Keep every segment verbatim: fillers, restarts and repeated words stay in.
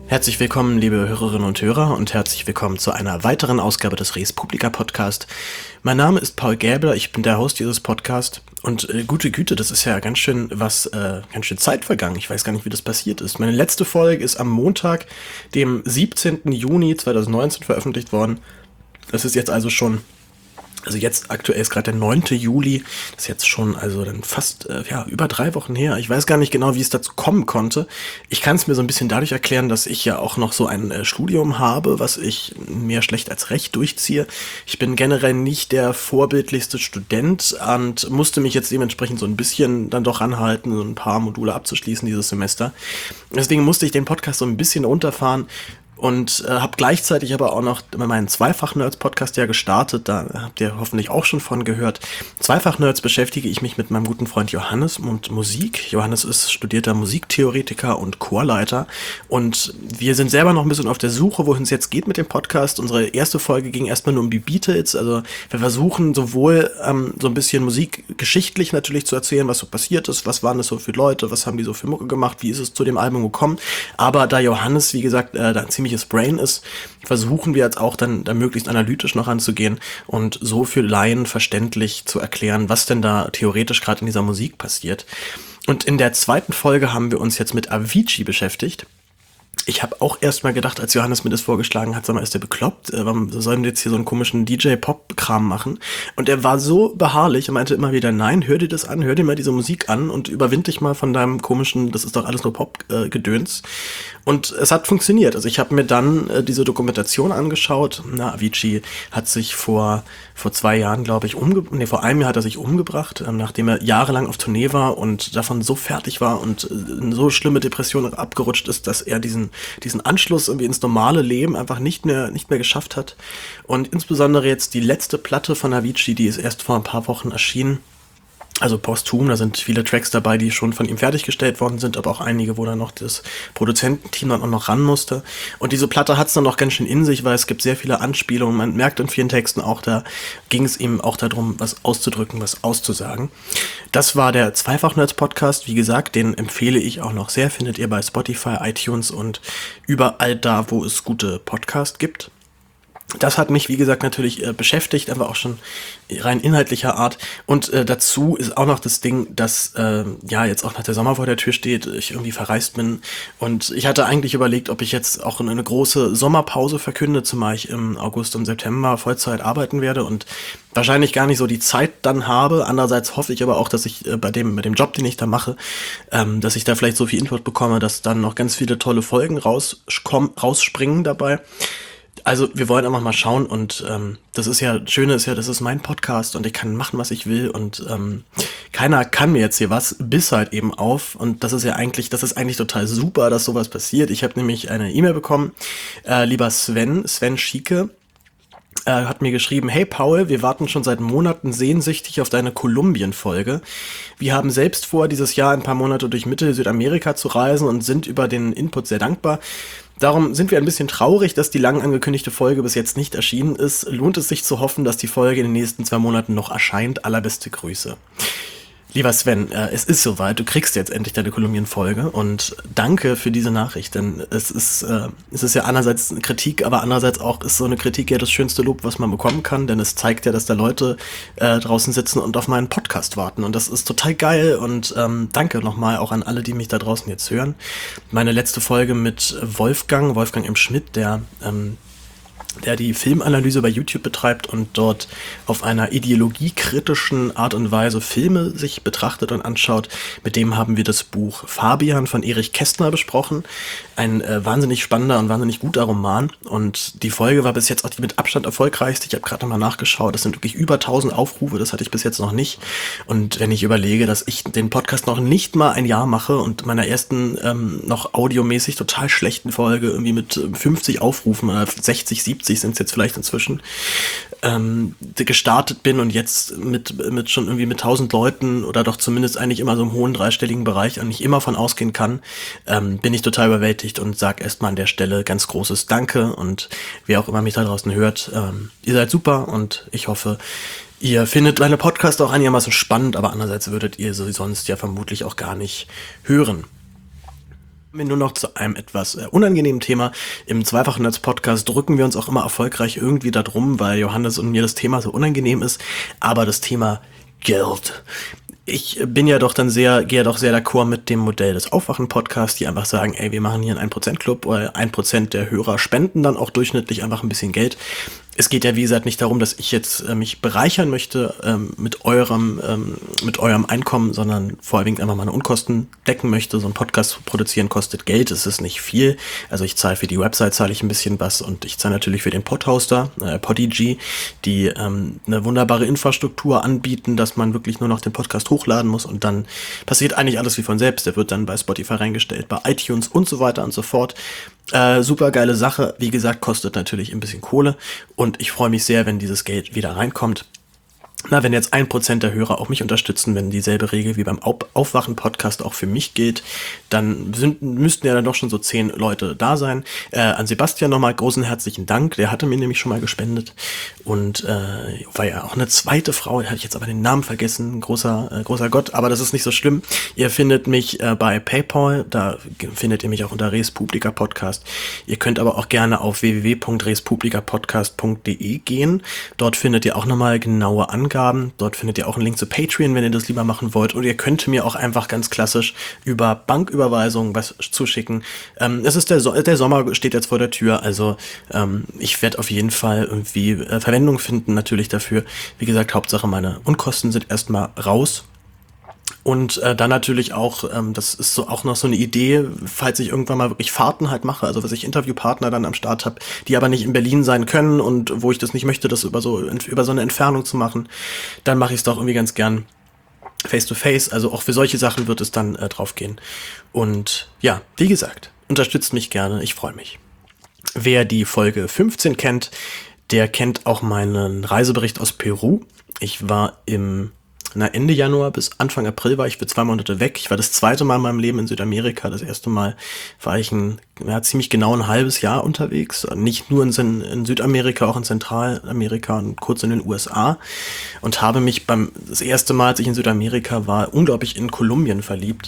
Herzlich willkommen, liebe Hörerinnen und Hörer, und herzlich willkommen zu einer weiteren Ausgabe des Res Publica Podcast. Mein Name ist Paul Gäbler, ich bin der Host dieses Podcasts und äh, gute Güte, das ist ja ganz schön was, äh, ganz schön Zeit vergangen. Ich weiß gar nicht, wie das passiert ist. Meine letzte Folge ist am Montag, dem siebzehnten Juni zweitausendneunzehn veröffentlicht worden. Das ist jetzt also schon... Also jetzt aktuell ist gerade der neunte Juli, das ist jetzt schon also dann fast äh, ja über drei Wochen her. Ich weiß gar nicht genau, wie es dazu kommen konnte. Ich kann es mir so ein bisschen dadurch erklären, dass ich ja auch noch so ein äh, Studium habe, was ich mehr schlecht als recht durchziehe. Ich bin generell nicht der vorbildlichste Student und musste mich jetzt dementsprechend so ein bisschen dann doch anhalten, so ein paar Module abzuschließen dieses Semester. Deswegen musste ich den Podcast so ein bisschen runterfahren. Und äh, habe gleichzeitig aber auch noch meinen Zweifach-Nerds-Podcast ja gestartet, da habt ihr hoffentlich auch schon von gehört. Zweifach-Nerds beschäftige ich mich mit meinem guten Freund Johannes und Musik. Johannes ist studierter Musiktheoretiker und Chorleiter und wir sind selber noch ein bisschen auf der Suche, wohin es jetzt geht mit dem Podcast. Unsere erste Folge ging erstmal nur um die Beatles, also wir versuchen sowohl ähm, so ein bisschen musikgeschichtlich natürlich zu erzählen, was so passiert ist, was waren das so für Leute, was haben die so für Mucke gemacht, wie ist es zu dem Album gekommen, aber da Johannes, wie gesagt, äh, da ein ziemliches Brain ist, versuchen wir jetzt auch dann da möglichst analytisch noch anzugehen und so für Laien verständlich zu erklären, was denn da theoretisch gerade in dieser Musik passiert. Und in der zweiten Folge haben wir uns jetzt mit Avicii beschäftigt. Ich habe auch erst mal gedacht, als Johannes mir das vorgeschlagen hat, sag mal, ist der bekloppt? Äh, warum sollen wir jetzt hier so einen komischen D J-Pop-Kram machen? Und er war so beharrlich und meinte immer wieder, nein, hör dir das an, hör dir mal diese Musik an und überwind dich mal von deinem komischen, das ist doch alles nur Pop-Gedöns. Und es hat funktioniert. Also ich habe mir dann äh, diese Dokumentation angeschaut. Na, Avicii hat sich vor vor zwei Jahren, glaube ich, umge nee, vor einem Jahr hat er sich umgebracht, ähm, nachdem er jahrelang auf Tournee war und davon so fertig war und äh, in so schlimme Depressionen abgerutscht ist, dass er diesen diesen Anschluss irgendwie ins normale Leben einfach nicht mehr nicht mehr geschafft hat. Und insbesondere jetzt die letzte Platte von Avicii, die ist erst vor ein paar Wochen erschienen. Also posthum, da sind viele Tracks dabei, die schon von ihm fertiggestellt worden sind, aber auch einige, wo dann noch das Produzententeam dann auch noch ran musste. Und diese Platte hat es dann noch ganz schön in sich, weil es gibt sehr viele Anspielungen. Man merkt in vielen Texten auch, da ging es ihm auch darum, was auszudrücken, was auszusagen. Das war der Zweifach-Nerds-Podcast. Wie gesagt, den empfehle ich auch noch sehr. Findet ihr bei Spotify, iTunes und überall da, wo es gute Podcasts gibt. Das hat mich, wie gesagt, natürlich äh, beschäftigt, aber auch schon rein inhaltlicher Art. Und äh, dazu ist auch noch das Ding, dass äh, ja jetzt auch nach der Sommer vor der Tür steht, ich irgendwie verreist bin. Und ich hatte eigentlich überlegt, ob ich jetzt auch eine große Sommerpause verkünde, zumal ich im August und September Vollzeit arbeiten werde und wahrscheinlich gar nicht so die Zeit dann habe. Andererseits hoffe ich aber auch, dass ich äh, bei dem bei dem Job, den ich da mache, ähm, dass ich da vielleicht so viel Input bekomme, dass dann noch ganz viele tolle Folgen rauskommen, rausspringen dabei. Also wir wollen einfach mal schauen und ähm, das ist ja, Schöne ist ja, das ist mein Podcast und ich kann machen, was ich will und ähm, keiner kann mir jetzt hier was, bis halt eben auf und das ist ja eigentlich, das ist eigentlich total super, dass sowas passiert. Ich habe nämlich eine E-Mail bekommen, äh, lieber Sven, Sven Schieke, äh, hat mir geschrieben, hey Paul, wir warten schon seit Monaten sehnsüchtig auf deine Kolumbien-Folge. Wir haben selbst vor, dieses Jahr ein paar Monate durch Mitte Südamerika zu reisen und sind über den Input sehr dankbar. Darum sind wir ein bisschen traurig, dass die lang angekündigte Folge bis jetzt nicht erschienen ist. Lohnt es sich zu hoffen, dass die Folge in den nächsten zwei Monaten noch erscheint? Allerbeste Grüße. Lieber Sven, äh, es ist soweit, du kriegst jetzt endlich deine Kolumbien-Folge und danke für diese Nachricht, denn es ist, äh, es ist ja einerseits eine Kritik, aber andererseits auch ist so eine Kritik ja das schönste Lob, was man bekommen kann, denn es zeigt ja, dass da Leute äh, draußen sitzen und auf meinen Podcast warten und das ist total geil und ähm, danke nochmal auch an alle, die mich da draußen jetzt hören. Meine letzte Folge mit Wolfgang, Wolfgang M. Schmidt, der ähm, der die Filmanalyse bei YouTube betreibt und dort auf einer ideologiekritischen Art und Weise Filme sich betrachtet und anschaut. Mit dem haben wir das Buch Fabian von Erich Kästner besprochen. Ein äh, wahnsinnig spannender und wahnsinnig guter Roman. Und die Folge war bis jetzt auch die mit Abstand erfolgreichste. Ich habe gerade nochmal nachgeschaut. Das sind wirklich über tausend Aufrufe. Das hatte ich bis jetzt noch nicht. Und wenn ich überlege, dass ich den Podcast noch nicht mal ein Jahr mache und meiner ersten ähm, noch audiomäßig total schlechten Folge irgendwie mit fünfzig Aufrufen oder sechzig, siebzig sind es jetzt vielleicht inzwischen, ähm, gestartet bin und jetzt mit, mit schon irgendwie mit tausend Leuten oder doch zumindest eigentlich immer so im hohen dreistelligen Bereich und nicht immer von ausgehen kann, ähm, bin ich total überwältigt und sag erstmal an der Stelle ganz großes Danke und wer auch immer mich da draußen hört, ähm, ihr seid super und ich hoffe, ihr findet meine Podcast auch einigermaßen spannend, aber andererseits würdet ihr sie sonst ja vermutlich auch gar nicht hören. Wir nur noch zu einem etwas äh, unangenehmen Thema. Im Zweifach-Nerds-Podcast drücken wir uns auch immer erfolgreich irgendwie da drum, weil Johannes und mir das Thema so unangenehm ist. Aber das Thema Geld. Ich bin ja doch dann sehr, gehe ja doch sehr d'accord mit dem Modell des Aufwachen-Podcasts, die einfach sagen, ey, wir machen hier einen ein Prozent Club, oder ein Prozent der Hörer spenden dann auch durchschnittlich einfach ein bisschen Geld. Es geht ja, wie gesagt, nicht darum, dass ich jetzt äh, mich bereichern möchte ähm, mit eurem ähm, mit eurem Einkommen, sondern vor allem einfach meine Unkosten decken möchte. So ein Podcast zu produzieren kostet Geld, es ist nicht viel. Also ich zahle für die Website, zahle ich ein bisschen was, und ich zahle natürlich für den Podhoster, äh, Podigy, die ähm, eine wunderbare Infrastruktur anbieten, dass man wirklich nur noch den Podcast hochladen muss, und dann passiert eigentlich alles wie von selbst. Der wird dann bei Spotify reingestellt, bei iTunes und so weiter und so fort. Äh, super geile Sache. Wie gesagt, kostet natürlich ein bisschen Kohle, und ich freue mich sehr, wenn dieses Geld wieder reinkommt. Na, wenn jetzt ein Prozent der Hörer auch mich unterstützen, wenn dieselbe Regel wie beim Aufwachen-Podcast auch für mich gilt, dann sind, müssten ja dann doch schon so zehn Leute da sein. Äh, an Sebastian nochmal großen herzlichen Dank, der hatte mir nämlich schon mal gespendet, und äh, war ja auch eine zweite Frau, da hatte ich jetzt aber den Namen vergessen, großer äh, großer Gott, aber das ist nicht so schlimm. Ihr findet mich äh, bei PayPal, da findet ihr mich auch unter Res Publica Podcast. Ihr könnt aber auch gerne auf w w w punkt res publica podcast punkt d e gehen, dort findet ihr auch nochmal genaue Angaben. Dort findet ihr auch einen Link zu Patreon, wenn ihr das lieber machen wollt. Oder ihr könnt mir auch einfach ganz klassisch über Banküberweisung was zuschicken. Ähm, es ist der, so- der Sommer steht jetzt vor der Tür, also ähm, ich werde auf jeden Fall irgendwie äh, Verwendung finden natürlich dafür. Wie gesagt, Hauptsache meine Unkosten sind erstmal raus. Und äh, dann natürlich auch, ähm, das ist so auch noch so eine Idee, falls ich irgendwann mal wirklich Fahrten halt mache, also was ich Interviewpartner dann am Start habe, die aber nicht in Berlin sein können und wo ich das nicht möchte, das über so über so eine Entfernung zu machen, dann mache ich es doch irgendwie ganz gern face to face. Also auch für solche Sachen wird es dann äh, drauf gehen. Und ja, wie gesagt, unterstützt mich gerne, ich freue mich. Wer die Folge fünfzehn kennt, der kennt auch meinen Reisebericht aus Peru. Ich war im Na, Ende Januar bis Anfang April war ich für zwei Monate weg. Ich war das zweite Mal in meinem Leben in Südamerika. Das erste Mal war ich ein, ja, ziemlich genau ein halbes Jahr unterwegs. Nicht nur in, in Südamerika, auch in Zentralamerika und kurz in den U S A. Und habe mich beim das erste Mal, als ich in Südamerika war, unglaublich in Kolumbien verliebt.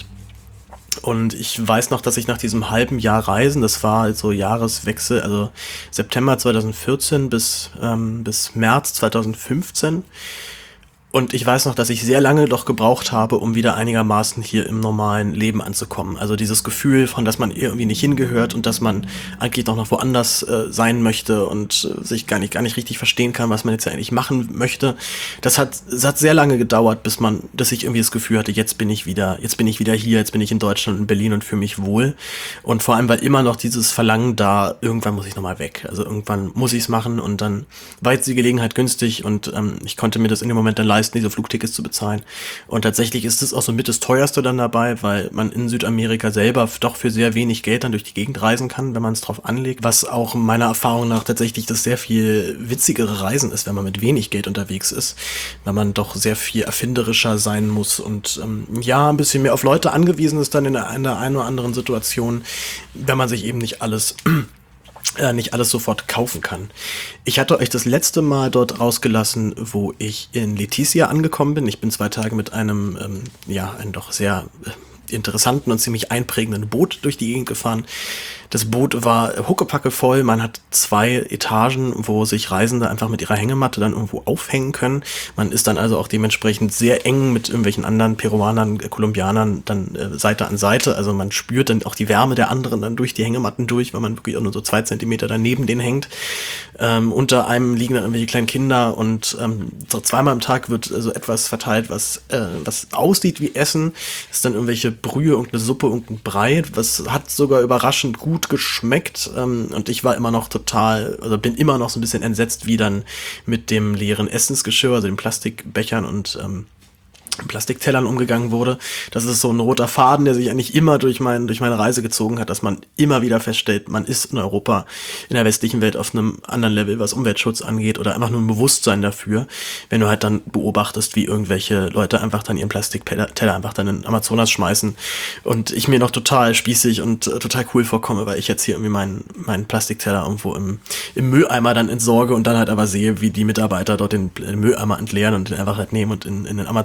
Und ich weiß noch, dass ich nach diesem halben Jahr Reisen, das war so Jahreswechsel, also September zweitausendvierzehn bis, ähm, bis März zweitausendfünfzehn, und ich weiß noch, dass ich sehr lange doch gebraucht habe, um wieder einigermaßen hier im normalen Leben anzukommen. Also dieses Gefühl von, dass man irgendwie nicht hingehört und dass man eigentlich doch noch woanders äh, sein möchte und äh, sich gar nicht, gar nicht richtig verstehen kann, was man jetzt eigentlich machen möchte. Das hat, das hat sehr lange gedauert, bis man, dass ich irgendwie das Gefühl hatte, jetzt bin ich wieder, jetzt bin ich wieder hier, jetzt bin ich in Deutschland, in Berlin und fühle mich wohl. Und vor allem, weil immer noch dieses Verlangen da, irgendwann muss ich nochmal weg. Also irgendwann muss ich es machen, und dann war jetzt die Gelegenheit günstig, und ähm, ich konnte mir das in dem Moment dann leisten, diese Flugtickets zu bezahlen. Und tatsächlich ist es auch so mit das teuerste dann dabei, weil man in Südamerika selber doch für sehr wenig Geld dann durch die Gegend reisen kann, wenn man es drauf anlegt. Was auch meiner Erfahrung nach tatsächlich das sehr viel witzigere Reisen ist, wenn man mit wenig Geld unterwegs ist, weil man doch sehr viel erfinderischer sein muss und ähm, ja, ein bisschen mehr auf Leute angewiesen ist dann in der, in der einen oder anderen Situation, wenn man sich eben nicht alles Äh, nicht alles sofort kaufen kann. Ich hatte euch das letzte Mal dort rausgelassen, wo ich in Leticia angekommen bin. Ich bin zwei Tage mit einem, ähm, ja, einem doch sehr äh, interessanten und ziemlich einprägenden Boot durch die Gegend gefahren. Das Boot war huckepacke voll. Man hat zwei Etagen, wo sich Reisende einfach mit ihrer Hängematte dann irgendwo aufhängen können. Man ist dann also auch dementsprechend sehr eng mit irgendwelchen anderen Peruanern, äh, Kolumbianern dann äh, Seite an Seite. Also man spürt dann auch die Wärme der anderen dann durch die Hängematten durch, weil man wirklich auch nur so zwei Zentimeter daneben denen hängt. Ähm, unter einem liegen dann irgendwelche kleinen Kinder, und ähm, so zweimal am Tag wird also etwas verteilt, was äh, was aussieht wie Essen. Das ist dann irgendwelche Brühe, irgendeine Suppe, irgendein Brei. Was hat sogar überraschend gut geschmeckt, ähm, und ich war immer noch total, also bin immer noch so ein bisschen entsetzt, wie dann mit dem leeren Essensgeschirr, also den Plastikbechern und ähm, Plastiktellern umgegangen wurde. Das ist so ein roter Faden, der sich eigentlich immer durch, mein, durch meine Reise gezogen hat, dass man immer wieder feststellt, man ist in Europa, in der westlichen Welt auf einem anderen Level, was Umweltschutz angeht, oder einfach nur ein Bewusstsein dafür, wenn du halt dann beobachtest, wie irgendwelche Leute einfach dann ihren Plastikteller einfach dann in Amazonas schmeißen, und ich mir noch total spießig und äh, total cool vorkomme, weil ich jetzt hier irgendwie meinen, meinen Plastikteller irgendwo im, im Mülleimer dann entsorge und dann halt aber sehe, wie die Mitarbeiter dort den, den Mülleimer entleeren und den einfach halt nehmen und in, in den Amazonas kippen.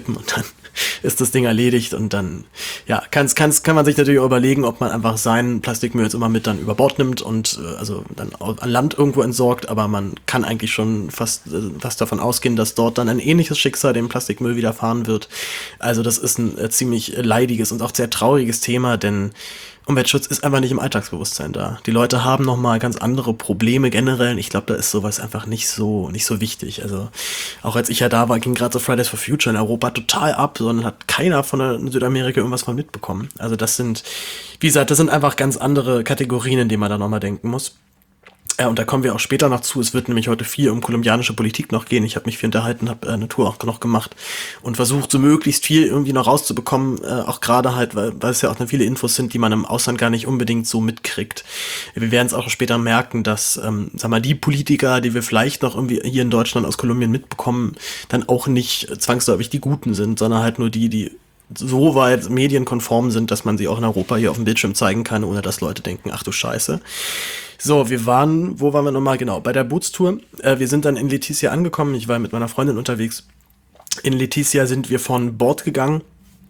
kippen und dann ist das Ding erledigt und dann, ja, kann's, kann's, kann man sich natürlich auch überlegen, ob man einfach seinen Plastikmüll jetzt immer mit dann über Bord nimmt und äh, also dann an Land irgendwo entsorgt, aber man kann eigentlich schon fast, äh, fast davon ausgehen, dass dort dann ein ähnliches Schicksal dem Plastikmüll widerfahren wird. Also das ist ein äh, ziemlich leidiges und auch sehr trauriges Thema, denn Umweltschutz ist einfach nicht im Alltagsbewusstsein da. Die Leute haben nochmal ganz andere Probleme generell. Ich glaube, da ist sowas einfach nicht so nicht so wichtig. Also auch als ich ja da war, ging gerade so Fridays for Future in Europa total ab, sondern hat keiner von Südamerika irgendwas von mitbekommen. Also das sind, wie gesagt, das sind einfach ganz andere Kategorien, in denen man da nochmal denken muss. Ja, und da kommen wir auch später noch zu. Es wird nämlich heute viel um kolumbianische Politik noch gehen. Ich habe mich viel unterhalten, habe äh, eine Tour auch noch gemacht und versucht, so möglichst viel irgendwie noch rauszubekommen. Äh, auch gerade halt, weil, weil es ja auch noch viele Infos sind, die man im Ausland gar nicht unbedingt so mitkriegt. Wir werden es auch später merken, dass, ähm, sag mal, die Politiker, die wir vielleicht noch irgendwie hier in Deutschland aus Kolumbien mitbekommen, dann auch nicht zwangsläufig die Guten sind, sondern halt nur die, die so weit medienkonform sind, dass man sie auch in Europa hier auf dem Bildschirm zeigen kann, ohne dass Leute denken, ach du Scheiße. So, wir waren, wo waren wir nochmal? Genau, bei der Bootstour. Äh, wir sind dann in Leticia angekommen. Ich war mit meiner Freundin unterwegs. In Leticia sind wir von Bord gegangen.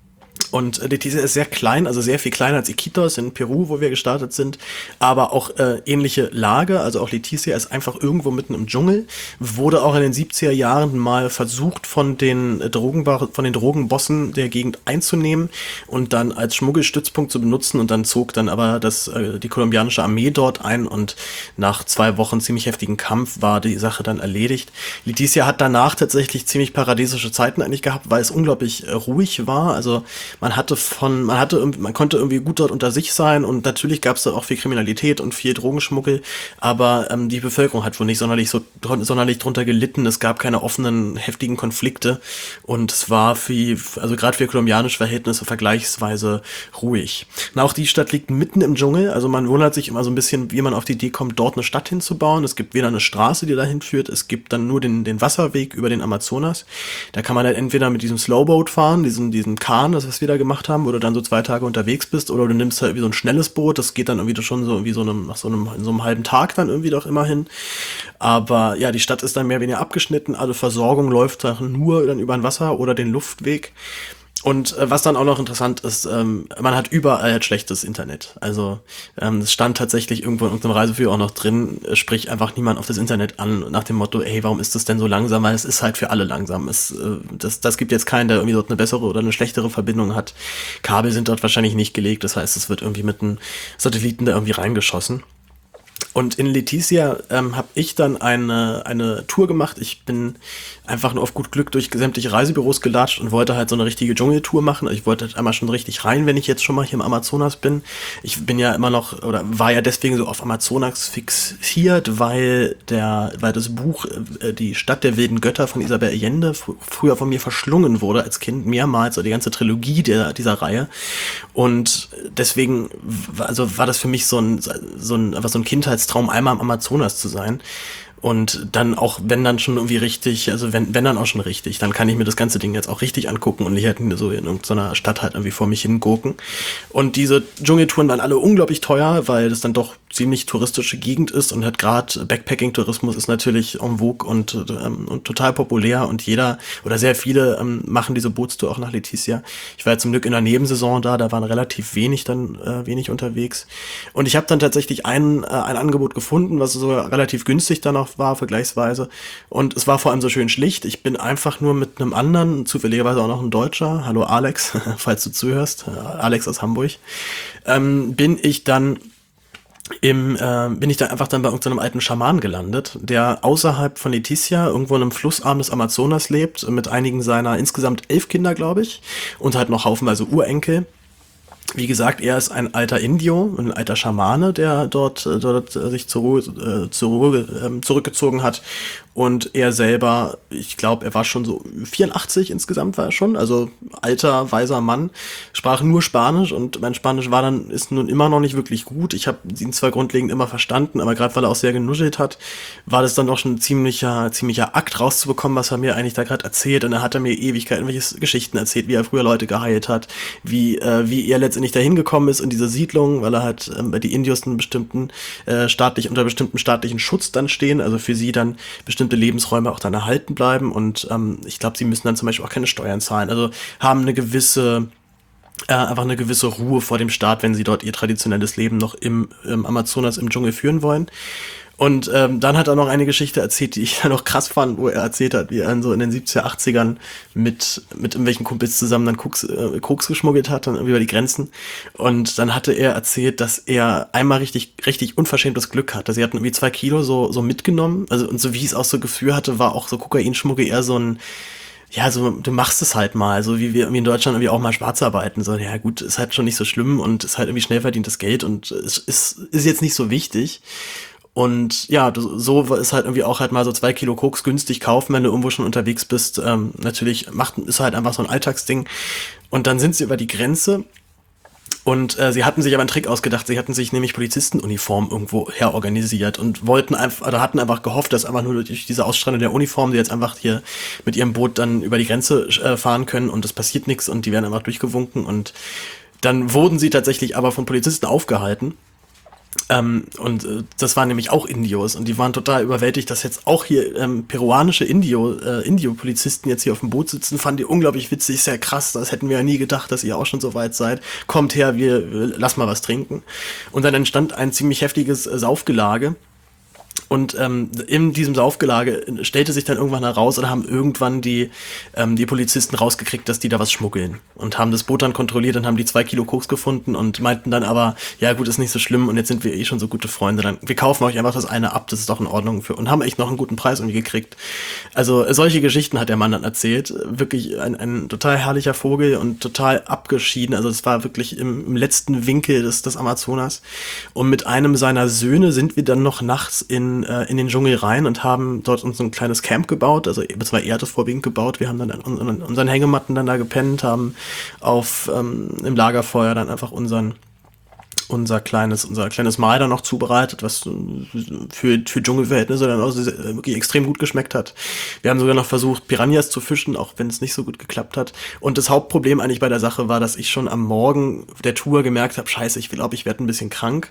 Und äh, Leticia ist sehr klein, also sehr viel kleiner als Iquitos in Peru, wo wir gestartet sind, aber auch äh, ähnliche Lage, also auch Leticia ist einfach irgendwo mitten im Dschungel, wurde auch in den siebziger Jahren mal versucht von den äh, Drogenbar- von den Drogenbossen der Gegend einzunehmen und dann als Schmuggelstützpunkt zu benutzen und dann zog dann aber das äh, die kolumbianische Armee dort ein und nach zwei Wochen ziemlich heftigen Kampf war die Sache dann erledigt. Leticia hat danach tatsächlich ziemlich paradiesische Zeiten eigentlich gehabt, weil es unglaublich äh, ruhig war, also man hatte von, man hatte, man konnte irgendwie gut dort unter sich sein und natürlich gab es da auch viel Kriminalität und viel Drogenschmuggel, aber ähm, die Bevölkerung hat wohl nicht sonderlich so sonderlich drunter gelitten. Es gab keine offenen, heftigen Konflikte und es war für, also gerade für kolumbianische Verhältnisse vergleichsweise ruhig. Und auch die Stadt liegt mitten im Dschungel, also man wundert sich immer so ein bisschen, wie man auf die Idee kommt, dort eine Stadt hinzubauen. Es gibt weder eine Straße, die dahin führt, es gibt dann nur den, den Wasserweg über den Amazonas. Da kann man dann entweder mit diesem Slowboat fahren, diesem, diesem Kahn, das was wir da gemacht haben, wo du dann so zwei Tage unterwegs bist, oder du nimmst halt wie so ein schnelles Boot, das geht dann irgendwie schon so wie so einem, nach so einem, in so einem halben Tag dann irgendwie doch immerhin. Aber ja, die Stadt ist dann mehr oder weniger abgeschnitten, alle Versorgung läuft dann nur dann über ein Wasser oder den Luftweg. Und äh, was dann auch noch interessant ist, ähm, man hat überall halt schlechtes Internet. Also ähm, es stand tatsächlich irgendwo in irgendeinem Reiseführer auch noch drin, äh, sprich einfach niemand auf das Internet an, nach dem Motto, ey, warum ist das denn so langsam? Weil es ist halt für alle langsam. Es, äh, das, das gibt jetzt keinen, der irgendwie dort eine bessere oder eine schlechtere Verbindung hat. Kabel sind dort wahrscheinlich nicht gelegt, das heißt, es wird irgendwie mit einem Satelliten da irgendwie reingeschossen. Und in Leticia ähm, habe ich dann eine, eine Tour gemacht. Ich bin einfach nur auf gut Glück durch sämtliche Reisebüros gelatscht und wollte halt so eine richtige Dschungeltour machen. Also ich wollte halt einmal schon richtig rein, wenn ich jetzt schon mal hier im Amazonas bin. Ich bin ja immer noch, oder war ja deswegen so auf Amazonas fixiert, weil der, weil das Buch äh, Die Stadt der wilden Götter von Isabel Allende fr- früher von mir verschlungen wurde als Kind mehrmals, oder die ganze Trilogie der, dieser Reihe. Und deswegen, also war das für mich so ein, so ein, einfach so ein Kindheitstraum, einmal im Amazonas zu sein. Und dann auch, wenn dann schon irgendwie richtig, also wenn, wenn dann auch schon richtig, dann kann ich mir das ganze Ding jetzt auch richtig angucken und nicht halt so in irgendeiner Stadt halt irgendwie vor mich hingurken. Und diese Dschungeltouren waren alle unglaublich teuer, weil das dann doch ziemlich touristische Gegend ist und hat gerade Backpacking-Tourismus ist natürlich en vogue und, ähm, und total populär und jeder oder sehr viele ähm, machen diese Bootstour auch nach Leticia. Ich war ja zum Glück in der Nebensaison da, da waren relativ wenig dann äh, wenig unterwegs. Und ich habe dann tatsächlich ein, äh, ein Angebot gefunden, was so relativ günstig dann auch war, vergleichsweise. Und es war vor allem so schön schlicht. Ich bin einfach nur mit einem anderen, zufälligerweise auch noch ein Deutscher, hallo Alex, falls du zuhörst, Alex aus Hamburg, ähm, bin ich dann Im, äh, bin ich da einfach dann bei irgendeinem alten Schaman gelandet, der außerhalb von Leticia irgendwo in einem Flussarm des Amazonas lebt, mit einigen seiner insgesamt elf Kinder, glaube ich, und halt noch haufenweise Urenkel. Wie gesagt, er ist ein alter Indio, ein alter Schamane, der dort, dort sich zur Ruhe, äh, zur Ruhe ähm, zurückgezogen hat. Und er selber, ich glaube, er war schon so vierundachtzig insgesamt war er schon, also alter, weiser Mann, sprach nur Spanisch und mein Spanisch war dann, ist nun immer noch nicht wirklich gut. Ich habe ihn zwar grundlegend immer verstanden, aber gerade weil er auch sehr genuschelt hat, war das dann doch schon ein ziemlicher, ziemlicher Akt rauszubekommen, was er mir eigentlich da gerade erzählt. Und er hat er mir Ewigkeiten welche Geschichten erzählt, wie er früher Leute geheilt hat, wie, äh, wie er letztendlich dahin gekommen ist in diese Siedlung, weil er halt, ähm, die Indios einen bestimmten, äh, staatlich, unter bestimmten staatlichen Schutz dann stehen, also für sie dann bestimmte bestimmte Lebensräume auch dann erhalten bleiben und ähm, ich glaube, sie müssen dann zum Beispiel auch keine Steuern zahlen. Also haben eine gewisse äh, einfach eine gewisse Ruhe vor dem Staat, wenn sie dort ihr traditionelles Leben noch im, im Amazonas, im Dschungel führen wollen. Und ähm, dann hat er noch eine Geschichte erzählt, die ich dann noch krass fand, wo er erzählt hat, wie er so in den siebziger, achtzigern mit, mit irgendwelchen Kumpels zusammen dann Koks, äh, Koks geschmuggelt hat, dann über die Grenzen. Und dann hatte er erzählt, dass er einmal richtig, richtig unverschämtes Glück hatte. Sie hatten irgendwie zwei Kilo so, so mitgenommen. Also, und so wie ich es auch so Gefühl hatte, war auch so Kokainschmuggel eher so ein, ja, so, du machst es halt mal, so wie wir irgendwie in Deutschland irgendwie auch mal schwarz arbeiten. So, ja gut, ist halt schon nicht so schlimm und ist halt irgendwie schnell verdientes Geld und es ist, ist jetzt nicht so wichtig. Und ja, so ist halt irgendwie auch halt mal so zwei Kilo Koks günstig kaufen, wenn du irgendwo schon unterwegs bist. Ähm, natürlich macht, ist halt einfach so ein Alltagsding. Und dann sind sie über die Grenze und äh, sie hatten sich aber einen Trick ausgedacht. Sie hatten sich nämlich Polizistenuniform irgendwo herorganisiert und wollten einfach, oder hatten einfach gehofft, dass einfach nur durch diese Ausstrahlung der Uniform, die jetzt einfach hier mit ihrem Boot dann über die Grenze äh, fahren können und es passiert nichts und die werden einfach durchgewunken. Und dann wurden sie tatsächlich aber von Polizisten aufgehalten. Ähm, und äh, das waren nämlich auch Indios und die waren total überwältigt, dass jetzt auch hier ähm, peruanische Indio, äh, Indio-Polizisten jetzt hier auf dem Boot sitzen, fanden die unglaublich witzig, sehr krass, das hätten wir ja nie gedacht, dass ihr auch schon so weit seid, kommt her, wir, wir lass mal was trinken. Und dann entstand ein ziemlich heftiges äh, Saufgelage. Und ähm, in diesem Saufgelage stellte sich dann irgendwann heraus oder haben irgendwann die, ähm, die Polizisten rausgekriegt, dass die da was schmuggeln. Und haben das Boot dann kontrolliert und haben die zwei Kilo Koks gefunden und meinten dann aber, ja gut, ist nicht so schlimm und jetzt sind wir eh schon so gute Freunde. Dann, wir kaufen euch einfach das eine ab, das ist doch in Ordnung für und haben echt noch einen guten Preis irgendwie gekriegt. Also solche Geschichten hat der Mann dann erzählt. Wirklich ein, ein total herrlicher Vogel und total abgeschieden. Also es war wirklich im, im letzten Winkel des, des Amazonas. Und mit einem seiner Söhne sind wir dann noch nachts in in den Dschungel rein und haben dort uns ein kleines Camp gebaut, also beziehungsweise er hat das vorwiegend gebaut, wir haben dann an unseren, unseren Hängematten dann da gepennt, haben auf ähm, im Lagerfeuer dann einfach unseren unser kleines unser kleines Mahl dann noch zubereitet, was für für Dschungelverhältnisse dann auch wirklich extrem gut geschmeckt hat. Wir haben sogar noch versucht, Piranhas zu fischen, auch wenn es nicht so gut geklappt hat. Und das Hauptproblem eigentlich bei der Sache war, dass ich schon am Morgen der Tour gemerkt habe, scheiße, ich glaube, ich werde ein bisschen krank.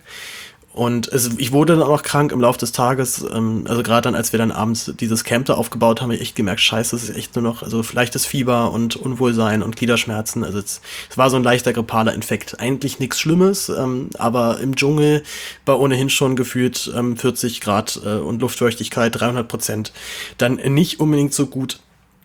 Und es, ich wurde dann auch noch krank im Laufe des Tages, ähm, also gerade dann, als wir dann abends dieses Camp da aufgebaut haben, habe ich echt gemerkt, scheiße, es ist echt nur noch, also leichtes Fieber und Unwohlsein und Gliederschmerzen, also es, es war so ein leichter grippaler Infekt, eigentlich nichts Schlimmes, ähm, aber im Dschungel bei ohnehin schon gefühlt ähm, vierzig Grad äh, und Luftfeuchtigkeit dreihundert Prozent, dann nicht unbedingt so gut.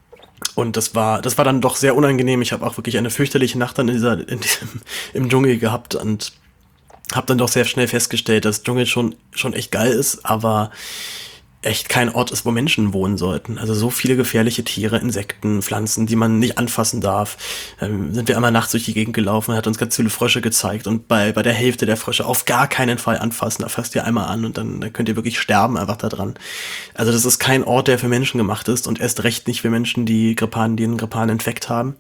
Und das war, das war dann doch sehr unangenehm, ich habe auch wirklich eine fürchterliche Nacht dann in dieser, in diesem, im Dschungel gehabt und hab dann doch sehr schnell festgestellt, dass Dschungel schon, schon echt geil ist, aber echt kein Ort ist, wo Menschen wohnen sollten. Also so viele gefährliche Tiere, Insekten, Pflanzen, die man nicht anfassen darf. Ähm, sind wir einmal nachts durch die Gegend gelaufen, hat uns ganz viele Frösche gezeigt und bei, bei der Hälfte der Frösche auf gar keinen Fall anfassen. Da fasst ihr einmal an und dann, dann könnt ihr wirklich sterben einfach da dran. Also das ist kein Ort, der für Menschen gemacht ist und erst recht nicht für Menschen, die grippalen, die einen grippalen Infekt haben.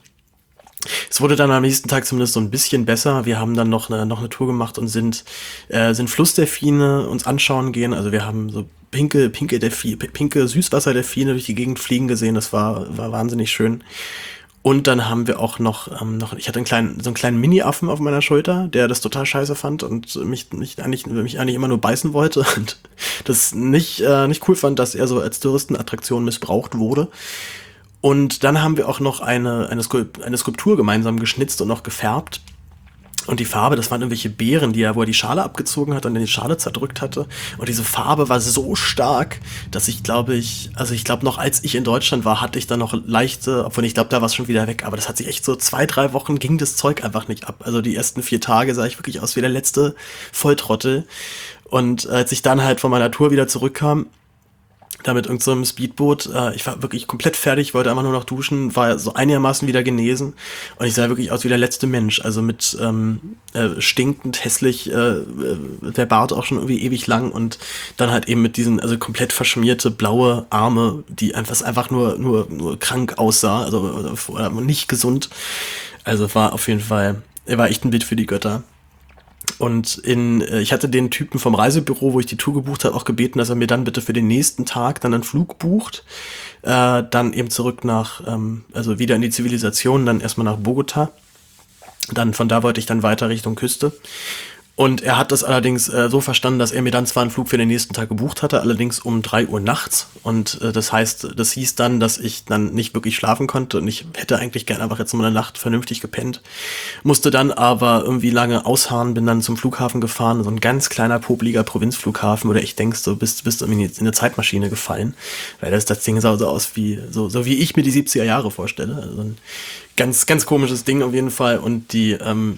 Es wurde dann am nächsten Tag zumindest so ein bisschen besser. Wir haben dann noch eine, noch eine Tour gemacht und sind, äh, sind Flussdelfine uns anschauen gehen. Also wir haben so pinke, pinke Delfine, pinke Süßwasserdelfine durch die Gegend fliegen gesehen. Das war, war wahnsinnig schön. Und dann haben wir auch noch, ähm, noch ich hatte einen kleinen, so einen kleinen Mini-Affen auf meiner Schulter, der das total scheiße fand und mich, mich eigentlich, mich eigentlich immer nur beißen wollte und das nicht, äh, nicht cool fand, dass er so als Touristenattraktion missbraucht wurde. Und dann haben wir auch noch eine, eine, Skulp- eine Skulptur gemeinsam geschnitzt und noch gefärbt. Und die Farbe, das waren irgendwelche Beeren, die er, wo er die Schale abgezogen hat und dann die Schale zerdrückt hatte. Und diese Farbe war so stark, dass ich glaube ich, also ich glaube noch als ich in Deutschland war, hatte ich dann noch leichte, obwohl ich glaube, da war es schon wieder weg. Aber das hat sich echt so zwei, drei Wochen ging das Zeug einfach nicht ab. Also die ersten vier Tage sah ich wirklich aus wie der letzte Volltrottel. Und als ich dann halt von meiner Tour wieder zurückkam, da mit irgendeinem so einem Speedboot, äh, ich war wirklich komplett fertig, wollte einfach nur noch duschen, war so einigermaßen wieder genesen und ich sah wirklich aus wie der letzte Mensch, also mit ähm, äh, stinkend, hässlich, äh, der Bart auch schon irgendwie ewig lang und dann halt eben mit diesen, also komplett verschmierte blaue Arme, die einfach, einfach nur, nur, nur krank aussah, also äh, nicht gesund, also war auf jeden Fall, er war echt ein Bild für die Götter. Und in, ich hatte den Typen vom Reisebüro, wo ich die Tour gebucht habe, auch gebeten, dass er mir dann bitte für den nächsten Tag dann einen Flug bucht, äh, dann eben zurück nach, ähm, also wieder in die Zivilisation, dann erstmal nach Bogota. Dann von da wollte ich dann weiter Richtung Küste. Und er hat das allerdings äh, so verstanden, dass er mir dann zwar einen Flug für den nächsten Tag gebucht hatte, allerdings um drei Uhr nachts. Und äh, das heißt, das hieß dann, dass ich dann nicht wirklich schlafen konnte und ich hätte eigentlich gerne einfach jetzt mal eine Nacht vernünftig gepennt. Musste dann aber irgendwie lange ausharren, bin dann zum Flughafen gefahren, so ein ganz kleiner, popliger Provinzflughafen, oder ich denkst, du bist, bist irgendwie in eine Zeitmaschine gefallen. Weil das, das Ding sah so aus wie, so, so wie ich mir die siebziger Jahre vorstelle. Also ein ganz, ganz komisches Ding auf jeden Fall. Und die, ähm,